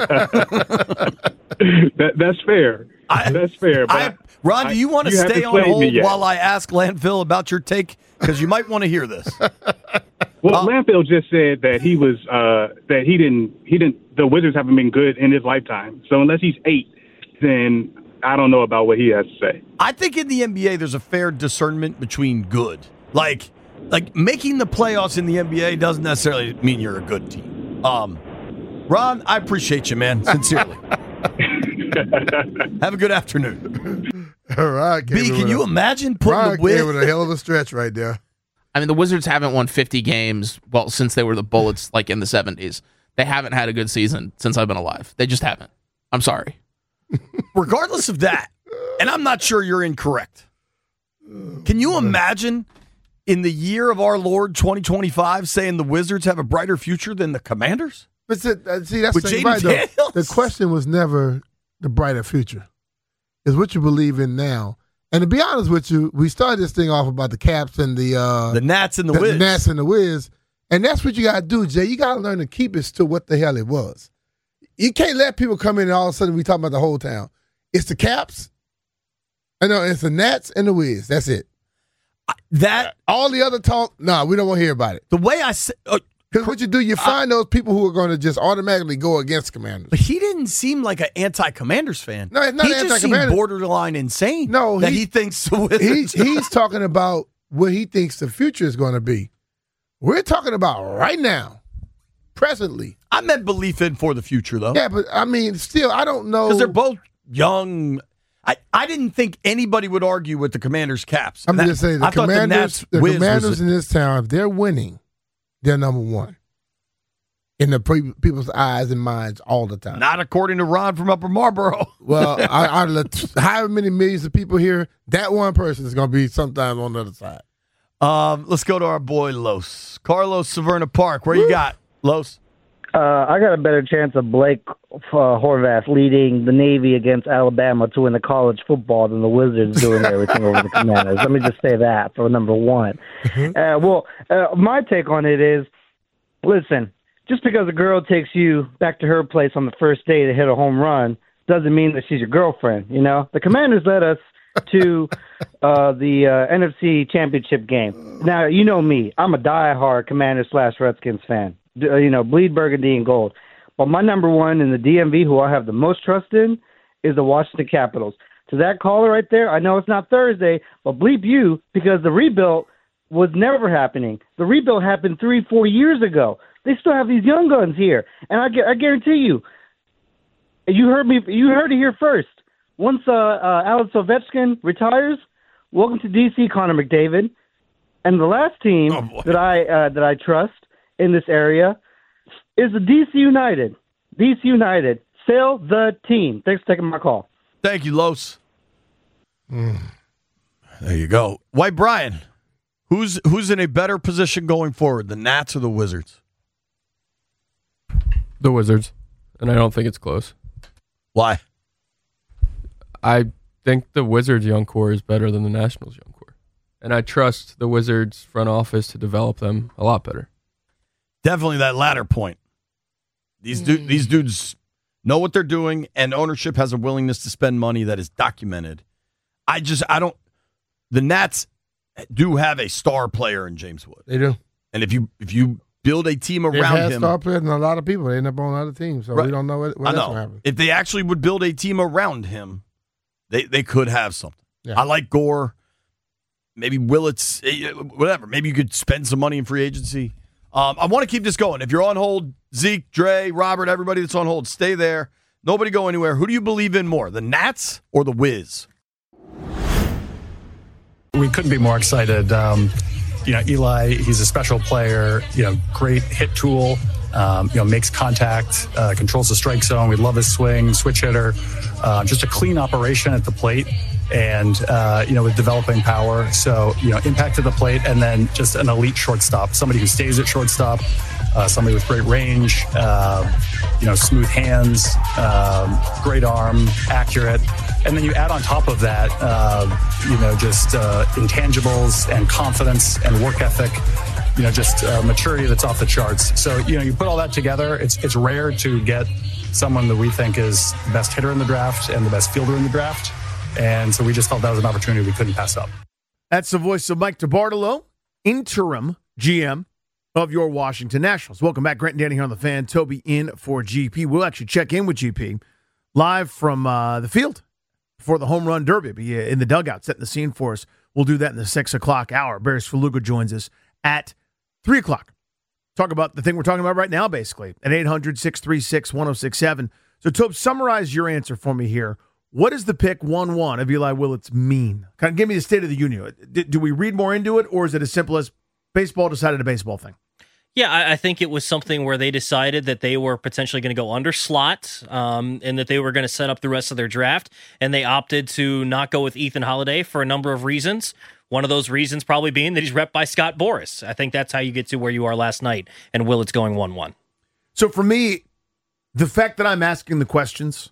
that, that's fair. that's fair. But I, Ron, do you want to you haven't stay on played me hold yet. while I ask Landfill about your take? Because you might want to hear this. Well, Uh, Landfill just said that he was uh, that he didn't he didn't the Wizards haven't been good in his lifetime. So unless he's eight, then I don't know about what he has to say. I think in the N B A there's a fair discernment between good. Like like making the playoffs in the N B A doesn't necessarily mean you're a good team. Um Ron, I appreciate you, man. Sincerely. Have a good afternoon. All right, B, can you imagine putting Ron the came Wiz with a hell of a stretch right there. I mean, the Wizards haven't won fifty games, well, since they were the Bullets, like in the seventies. They haven't had a good season since I've been alive. They just haven't. I'm sorry. Regardless of that, and I'm not sure you're incorrect. Can you imagine in the year of our Lord twenty twenty-five saying the Wizards have a brighter future than the Commanders? But see, uh, see that's With the thing Jaden about it, though. Daniels? The question was never the brighter future. It's what you believe in now. And to be honest with you, we started this thing off about the Caps and the uh, The Nats and the the, Wiz. Nats and the Wiz. And that's what you got to do, Jay. You got to learn to keep it to what the hell it was. You can't let people come in and all of a sudden we talking about the whole town. It's the Caps. I know it's the Nats and the Wiz. That's it. That all the other talk, no, nah, we don't want to hear about it. The way I said, because what you do, you find those people who are going to just automatically go against Commanders. But he didn't seem like an anti-Commanders fan. No, it's not he just seemed anti-Commanders. borderline insane. No, that he- he, thinks the Wizards. He's, he's talking about what he thinks the future is going to be. We're talking about right now, presently. I meant belief in for the future, though. Yeah, but I mean, still, I don't know. Because they're both young. I, I didn't think anybody would argue with the Commanders' Caps. I'm That- just saying the I thought the Commanders, Nats the Wiz Commanders was a- in this town, if they're winning, they're number one in the pre- people's eyes and minds all the time. Not according to Ron from Upper Marlboro. Well, I, out of the, however many millions of people here, that one person is going to be sometimes on the other side. Um, let's go to our boy Los. Carlos Severna Park. Where you got, Los? Uh, I got a better chance of Blake uh, Horvath leading the Navy against Alabama to win the college football than the Wizards doing everything over the Commanders. Let me just say that for number one. Uh, well, uh, my take on it is, listen, just because a girl takes you back to her place on the first day to hit a home run doesn't mean that she's your girlfriend. You know, the Commanders led us to uh, the uh, N F C Championship game. Now, you know me. I'm a diehard Commanders slash Redskins fan. D- uh, you know, bleed burgundy and gold. But my number one in the D M V, who I have the most trust in, is the Washington Capitals. To that caller right there, I know it's not Thursday, but bleep you, because the rebuild was never happening. The rebuild happened three, four years ago. They still have these young guns here, and I, gu- I guarantee you, you heard me. You heard it here first. Once uh, uh, Alex Ovechkin retires, welcome to D C, Connor McDavid. And the last team Oh, that I uh, that I trust in this area is the D C United. D C United. Sail the team. Thanks for taking my call. Thank you, Los. There you go. White Brian, who's who's in a better position going forward, the Nats or the Wizards? The Wizards, and I don't think it's close. Why? I think the Wizards' young core is better than the Nationals' young core, and I trust the Wizards' front office to develop them a lot better. Definitely that latter point. These du- these dudes know what they're doing, and ownership has a willingness to spend money that is documented. I just I don't. The Nats do have a star player in James Wood. They do, and if you if you build a team They've around had him, star players and a lot of people. They end up on other teams, so Right. we don't know what, what I that's know. going to happen. If they actually would build a team around him, they they could have something. I like Gore. Maybe Willits, eh, whatever. Maybe you could spend some money in free agency. Um, I want to keep this going. If you're on hold, Zeke, Dre, Robert, everybody that's on hold, stay there. Nobody go anywhere. Who do you believe in more, the Nats or the Wiz? We couldn't be more excited. Um, you know, Eli, he's a special player, you know, great hit tool, um, you know, makes contact, uh, controls the strike zone. We love his swing, switch hitter, uh, just a clean operation at the plate and, uh, you know, with developing power. So, you know, impact at the plate and then just an elite shortstop, somebody who stays at shortstop, uh, somebody with great range, uh, you know, smooth hands, um, great arm, accurate. And then you add on top of that, uh, you know, just uh, intangibles and confidence and work ethic, you know, just uh, maturity that's off the charts. So, you know, you put all that together, it's it's rare to get someone that we think is the best hitter in the draft and the best fielder in the draft. And so we just felt that was an opportunity we couldn't pass up. That's the voice of Mike DeBartolo, interim G M of your Washington Nationals. Welcome back. Grant and Danny here on The Fan. Toby in for G P. We'll actually check in with G P live from uh, the field for the home run derby. Be in the dugout, setting the scene for us. We'll do that in the six o'clock hour. Barry Svrluga joins us at three o'clock. Talk about the thing we're talking about right now, basically, at eight hundred, six three six, one oh six seven. So, Tobe, summarize your answer for me here. What does the pick one one of Eli Willits mean? Kind of give me the state of the union. Do, do we read more into it, or is it as simple as baseball decided a baseball thing? Yeah, I, I think it was something where they decided that they were potentially going to go under slot um, and that they were going to set up the rest of their draft, and they opted to not go with Ethan Holiday for a number of reasons. One of those reasons probably being that he's repped by Scott Boras. I think that's how you get to where you are last night, and Willits going one one. So for me, the fact that I'm asking the questions,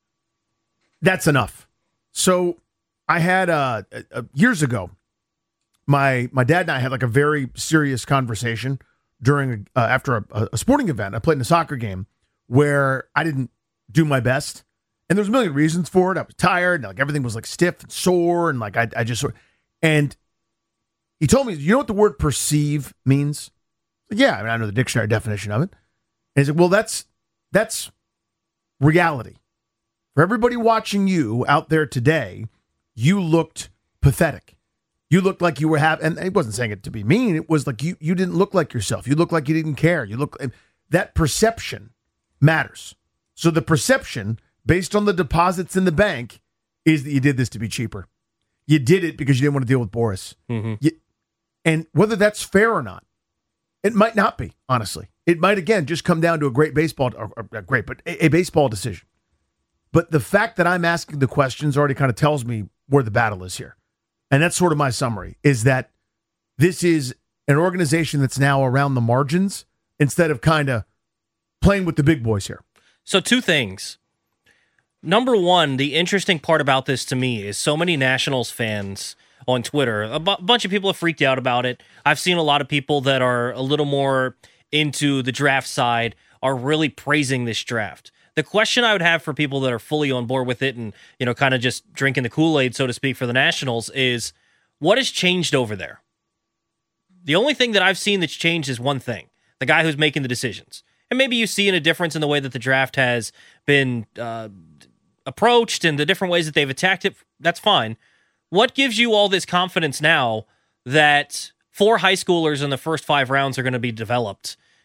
that's enough. So I had, uh, uh, years ago, my my dad and I had like a very serious conversation during uh, after a, a sporting event. I played in a soccer game where I didn't do my best, and there's a million reasons for it. I was tired, and like everything was like stiff and sore, and like I, I just sort. And he told me, "You know what the word perceive means?" Yeah, I mean, I know the dictionary definition of it. And he said, "Well, that's that's reality. For everybody watching you out there today, you looked pathetic. You looked like you were having," and he wasn't saying it to be mean. It was like you you didn't look like yourself. You looked like you didn't care. You look that perception matters. So the perception, based on the deposits in the bank, is that you did this to be cheaper. You did it because you didn't want to deal with Boras. Mm-hmm. You, and whether that's fair or not, it might not be. Honestly, it might again just come down to a great baseball, or, or great, but a, a baseball decision. But the fact that I'm asking the questions already kind of tells me where the battle is here. And that's sort of my summary, is that this is an organization that's now around the margins instead of kind of playing with the big boys here. So two things. Number one, the interesting part about this to me is so many Nationals fans on Twitter, a bu- bunch of people have freaked out about it. I've seen a lot of people that are a little more into the draft side are really praising this draft. The question I would have for people that are fully on board with it and, you know, kind of just drinking the Kool-Aid, so to speak, for the Nationals is what has changed over there? The only thing that I've seen that's changed is one thing, the guy who's making the decisions. And maybe you see in a difference in the way that the draft has been uh, approached and the different ways that they've attacked it. That's fine. What gives you all this confidence now that four high schoolers in the first five rounds are going to be developed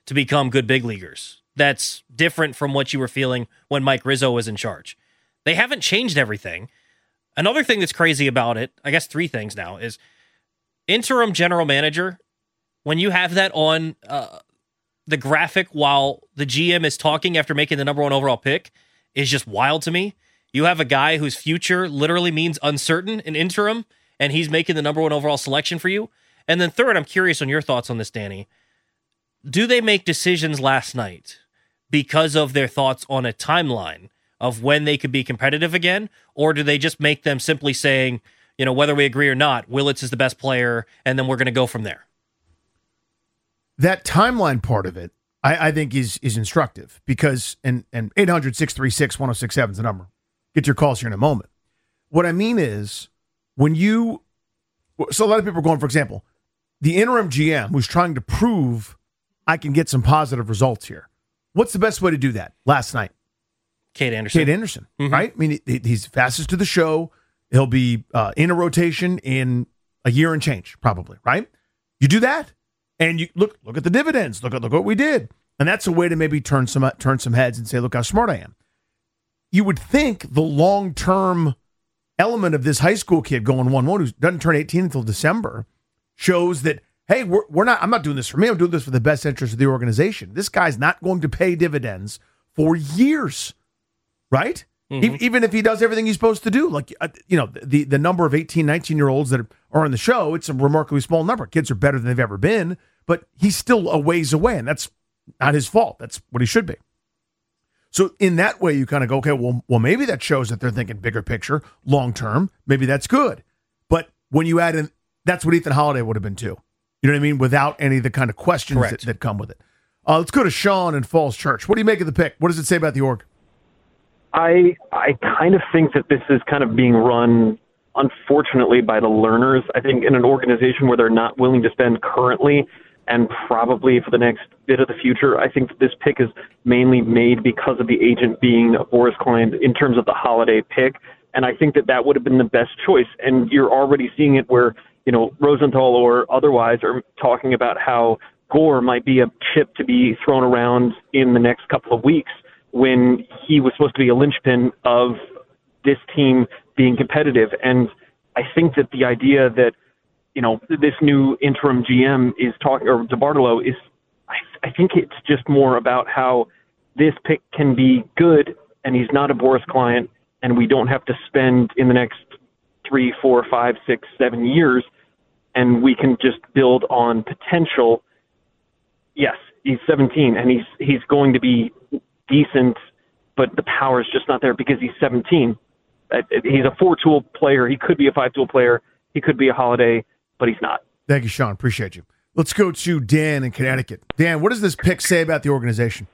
to become good big leaguers. That's different from what you were feeling when Mike Rizzo was in charge. They haven't changed everything. Another thing that's crazy about it, I guess three things now, is interim general manager, when you have that on uh, the graphic while the G M is talking after making the number one overall pick, is just wild to me. You have a guy whose future literally means uncertain, an interim, and he's making the number one overall selection for you. And then third, I'm curious on your thoughts on this, Danny. Do they make decisions last night because of their thoughts on a timeline of when they could be competitive again? Or do they just make them simply saying, you know, whether we agree or not, Willits is the best player, and then we're going to go from there? That timeline part of it, I, I think, is is instructive because, and, and eight hundred, six three six, one oh six seven is the number. Get your calls here in a moment. What I mean is, when you, so a lot of people are going, for example, the interim G M who's trying to prove I can get some positive results here. What's the best way to do that? Last night, Cade Anderson. Cade Anderson, mm-hmm. right? I mean, he, he's fastest to the show. He'll be uh, in a rotation in a year and change, probably, right? You do that, and you look look at the dividends. Look at look what we did, and that's a way to maybe turn some turn some heads and say, look how smart I am. You would think the long term element of this high school kid going one one who doesn't turn eighteen until December shows that, hey, we're we're not. I'm not doing this for me. I'm doing this for the best interest of the organization. This guy's not going to pay dividends for years, right? Mm-hmm. E- even if he does everything he's supposed to do, like uh, you know, the the number of eighteen, nineteen year olds that are on the show, it's a remarkably small number. Kids are better than they've ever been, but he's still a ways away, and that's not his fault. That's what he should be. So in that way, you kind of go, okay, well, well, maybe that shows that they're thinking bigger picture, long term. Maybe that's good. But when you add in, that's what Ethan Holiday would have been too. You know what I mean? Without any of the kind of questions that, that come with it. Uh, let's go to Sean in Falls Church. What do you make of the pick? What does it say about the org? I I kind of think that this is kind of being run, unfortunately, by the learners. I think in an organization where they're not willing to spend currently and probably for the next bit of the future, I think that this pick is mainly made because of the agent being a Boris client in terms of the Holiday pick. And I think that that would have been the best choice. And you're already seeing it where, you know, Rosenthal or otherwise are talking about how Gore might be a chip to be thrown around in the next couple of weeks when he was supposed to be a linchpin of this team being competitive. And I think that the idea that, you know, this new interim G M is talking, or DeBartolo is, I, I think it's just more about how this pick can be good and he's not a Boris client and we don't have to spend in the next three, four, five, six, seven years and we can just build on potential. Yes, he's seventeen and he's, he's going to be decent, but the power is just not there because he's seventeen. He's a four-tool player. He could be a five-tool player. He could be a Holiday, but he's not. Thank you, Sean. Appreciate you. Let's go to Dan in Connecticut. Dan, what does this pick say about the organization?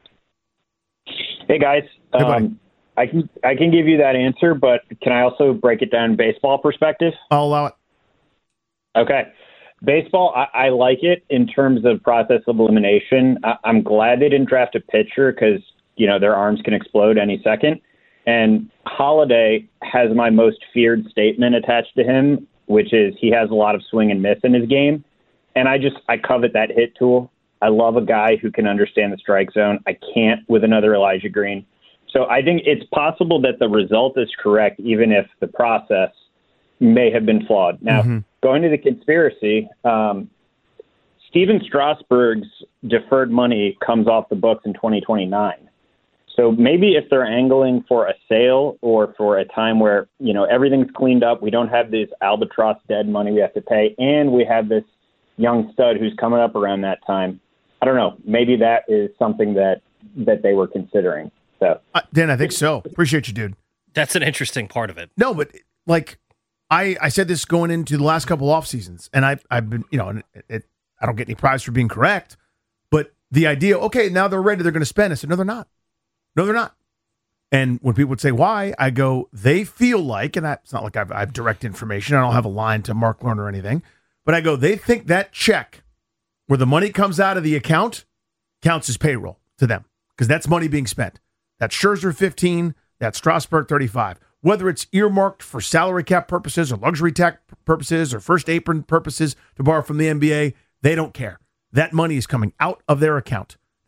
Hey, guys. Hey, um, I can I can give you that answer, but can I also break it down in baseball perspective? I'll allow it. Okay. Baseball, I, I like it in terms of process of elimination. I, I'm glad they didn't draft a pitcher because, you know, their arms can explode any second. And Holiday has my most feared statement attached to him, which is he has a lot of swing and miss in his game. And I just, I covet that hit tool. I love a guy who can understand the strike zone. I can't with another Elijah Green. So I think it's possible that the result is correct, even if the process may have been flawed. Now, mm-hmm. going to the conspiracy, um, Steven Strasburg's deferred money comes off the books in twenty twenty-nine. So maybe if they're angling for a sale or for a time where, you know, everything's cleaned up, we don't have this albatross dead money we have to pay, and we have this young stud who's coming up around that time. I don't know. Maybe that is something that, that they were considering. So, uh, Dan, I think so. Appreciate you, dude. That's an interesting part of it. No, but like I, I said this going into the last couple off seasons, and I, I've been, you know, and it, it, I don't get any prize for being correct, but the idea, okay, now they're ready, they're going to spend. I said, no, they're not. No, they're not. And when people would say why, I go, they feel like, and I, it's not like I've, I have direct information. I don't have a line to Mark Lerner or anything, but I go, they think that check where the money comes out of the account counts as payroll to them because that's money being spent. That's Scherzer fifteen, that's Strasburg thirty-five. Whether it's earmarked for salary cap purposes or luxury tax purposes or first apron purposes, to borrow from the N B A, they don't care. That money is coming out of their account.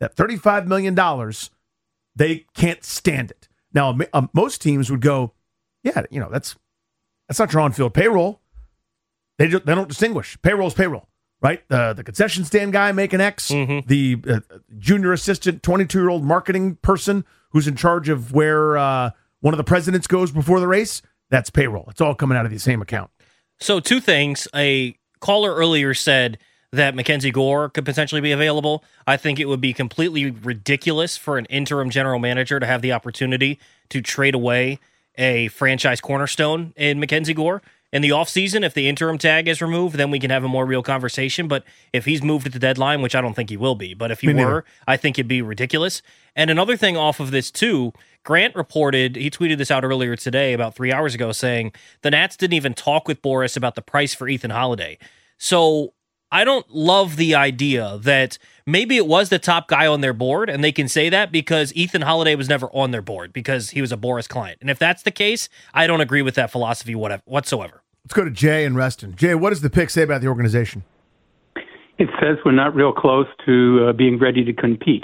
that thirty-five million dollars, they can't stand it. Now, um, most teams would go, yeah, you know, that's that's not your on-field payroll. They, do, they don't distinguish. Payroll's payroll, right? Uh, the concession stand guy making X, Mm-hmm. the uh, junior assistant, twenty-two-year-old marketing person who's in charge of where uh, one of the presidents goes before the race, that's payroll. It's all coming out of the same account. So two things. A caller earlier said that Mackenzie Gore could potentially be available. I think it would be completely ridiculous for an interim general manager to have the opportunity to trade away a franchise cornerstone in Mackenzie Gore. In the offseason, if the interim tag is removed, then we can have a more real conversation. But if he's moved at the deadline, which I don't think he will be, but if he Me neither. were, I think it'd be ridiculous. And another thing off of this, too, Grant reported, he tweeted this out earlier today, about three hours ago, saying the Nats didn't even talk with Boris about the price for Ethan Holiday. So I don't love the idea that maybe it was the top guy on their board, and they can say that because Ethan Holiday was never on their board because he was a Boris client. And if that's the case, I don't agree with that philosophy whatever, whatsoever. Let's go to Jay and Reston. Jay, what does the pick say about the organization? It says we're not real close to uh, being ready to compete.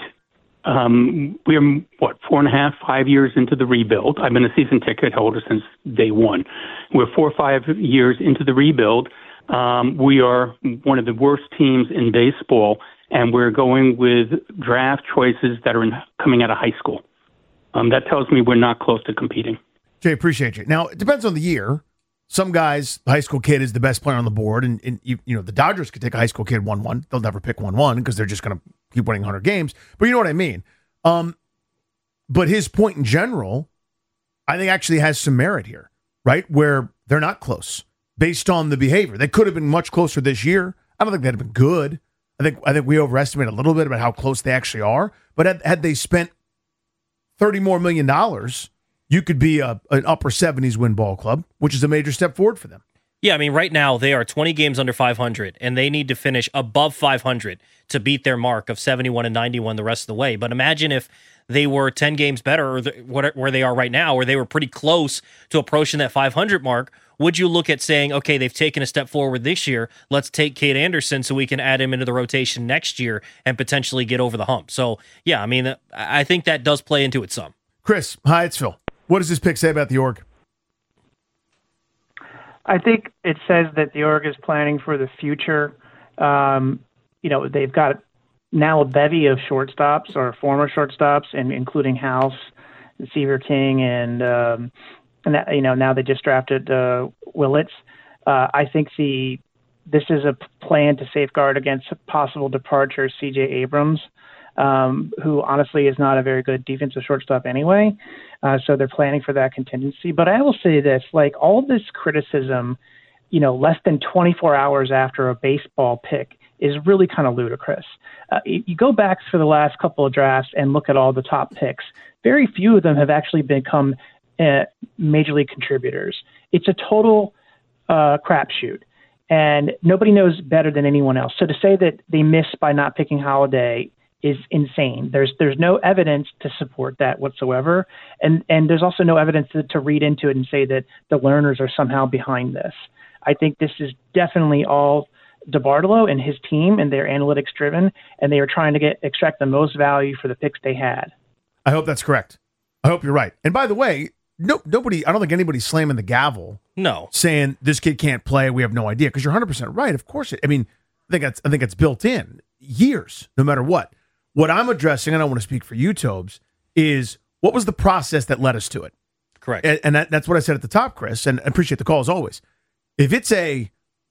Um, we're, what, four and a half, five years into the rebuild. I've been a season ticket holder since day one. We're four or five years into the rebuild. Um, we are one of the worst teams in baseball, and we're going with draft choices that are in, coming out of high school. Um, that tells me we're not close to competing. Jay, appreciate you. Now, it depends on the year. Some guys, high school kid is the best player on the board, and, and you, you know the Dodgers could take a high school kid one one. They'll never pick one one because they're just going to keep winning one hundred games. But you know what I mean. Um, but his point in general, I think actually has some merit here, right? Where they're not close based on the behavior. They could have been much closer this year. I don't think they'd have been good. I think I think we overestimate a little bit about how close they actually are. But had, had they spent thirty more million dollars, you could be a, an upper seventies win ball club, which is a major step forward for them. Yeah, I mean, right now they are twenty games under five hundred, and they need to finish above five hundred to beat their mark of seventy-one and ninety-one the rest of the way. But imagine if they were ten games better or the, where they are right now, where they were pretty close to approaching that five hundred mark. Would you look at saying, okay, they've taken a step forward this year, let's take Cade Anderson so we can add him into the rotation next year and potentially get over the hump? So, yeah, I mean, I think that does play into it some. Chris, hi, it's Phil. What does this pick say about the org? I think it says that the org is planning for the future. Um, you know, they've got now a bevy of shortstops or former shortstops, and including House, Seaver King, and um, and that, you know, now they just drafted uh, Willits. Uh, I think the this is a plan to safeguard against possible departure. C J Abrams, um, who honestly is not a very good defensive shortstop anyway. Uh, so they're planning for that contingency. But I will say this, like all this criticism, you know, less than twenty-four hours after a baseball pick is really kind of ludicrous. Uh, you go back for the last couple of drafts and look at all the top picks. Very few of them have actually become uh, major league contributors. It's a total uh, crapshoot. And nobody knows better than anyone else. So to say that they missed by not picking Holiday is insane. There's there's no evidence to support that whatsoever, and and there's also no evidence to, to read into it and say that the learners are somehow behind this. I think this is definitely all DeBartolo and his team, and they're analytics driven, and they are trying to get extract the most value for the picks they had. I hope that's correct. I hope you're right. And by the way, no nobody. I don't think anybody's slamming the gavel. No, saying this kid can't play. We have no idea, because you're one hundred percent right. Of course, it, I mean, I think that's I think it's built in years, no matter what. What I'm addressing, and I don't want to speak for you, Tobes, is what was the process that led us to it? Correct. And, and that, that's what I said at the top, Chris, and I appreciate the call as always. If it's a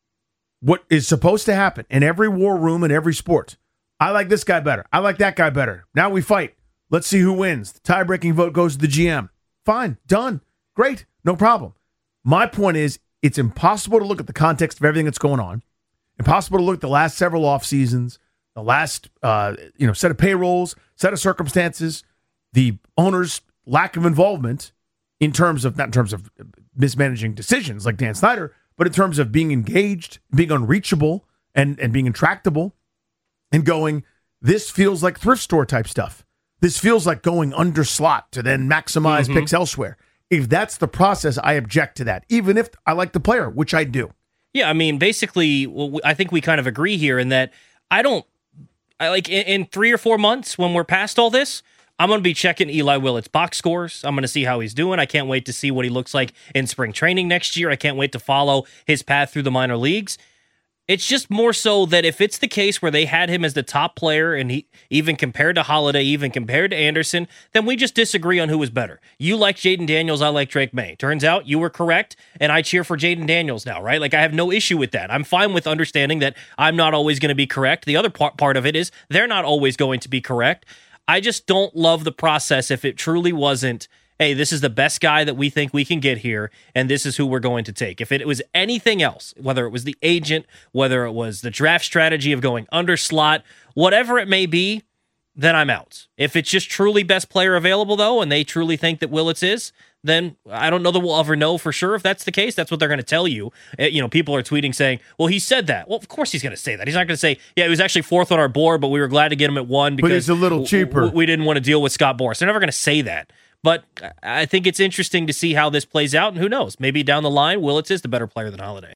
what is supposed to happen in every war room in every sport, I like this guy better. I like that guy better. Now we fight. Let's see who wins. The tie-breaking vote goes to the G M. Fine. Done. Great. No problem. My point is, it's impossible to look at the context of everything that's going on. Impossible to look at the last several off seasons, the last uh, you know set of payrolls, set of circumstances, the owner's lack of involvement in terms of, not in terms of mismanaging decisions like Dan Snyder, but in terms of being engaged, being unreachable, and, and being intractable, and going, this feels like thrift store type stuff. This feels like going under slot to then maximize Mm-hmm. picks elsewhere. If that's the process, I object to that, even if I like the player, which I do. Yeah, I mean, basically, well, I think we kind of agree here in that I don't I like in, in three or four months when we're past all this, I'm going to be checking Eli Willett's box scores. I'm going to see how he's doing. I can't wait to see what he looks like in spring training next year. I can't wait to follow his path through the minor leagues. It's just more so that if it's the case where they had him as the top player and he even compared to Holiday, even compared to Anderson, then we just disagree on who was better. You like Jaden Daniels, I like Drake May. Turns out you were correct, and I cheer for Jaden Daniels now, right? Like, I have no issue with that. I'm fine with understanding that I'm not always going to be correct. The other part, part of it is they're not always going to be correct. I just don't love the process if it truly wasn't, hey, this is the best guy that we think we can get here, and this is who we're going to take. If it was anything else, whether it was the agent, whether it was the draft strategy of going under slot, whatever it may be, then I'm out. If it's just truly best player available, though, and they truly think that Willits is, then I don't know that we'll ever know for sure if that's the case. That's what they're going to tell you. Uh, you know, people are tweeting saying, well, he said that. Well, of course he's going to say that. He's not going to say, yeah, he was actually fourth on our board, but we were glad to get him at one because but he's a little cheaper. W- we didn't want to deal with Scott Boras. They're never going to say that. But I think it's interesting to see how this plays out, and who knows? Maybe down the line, Willits is the better player than Holiday.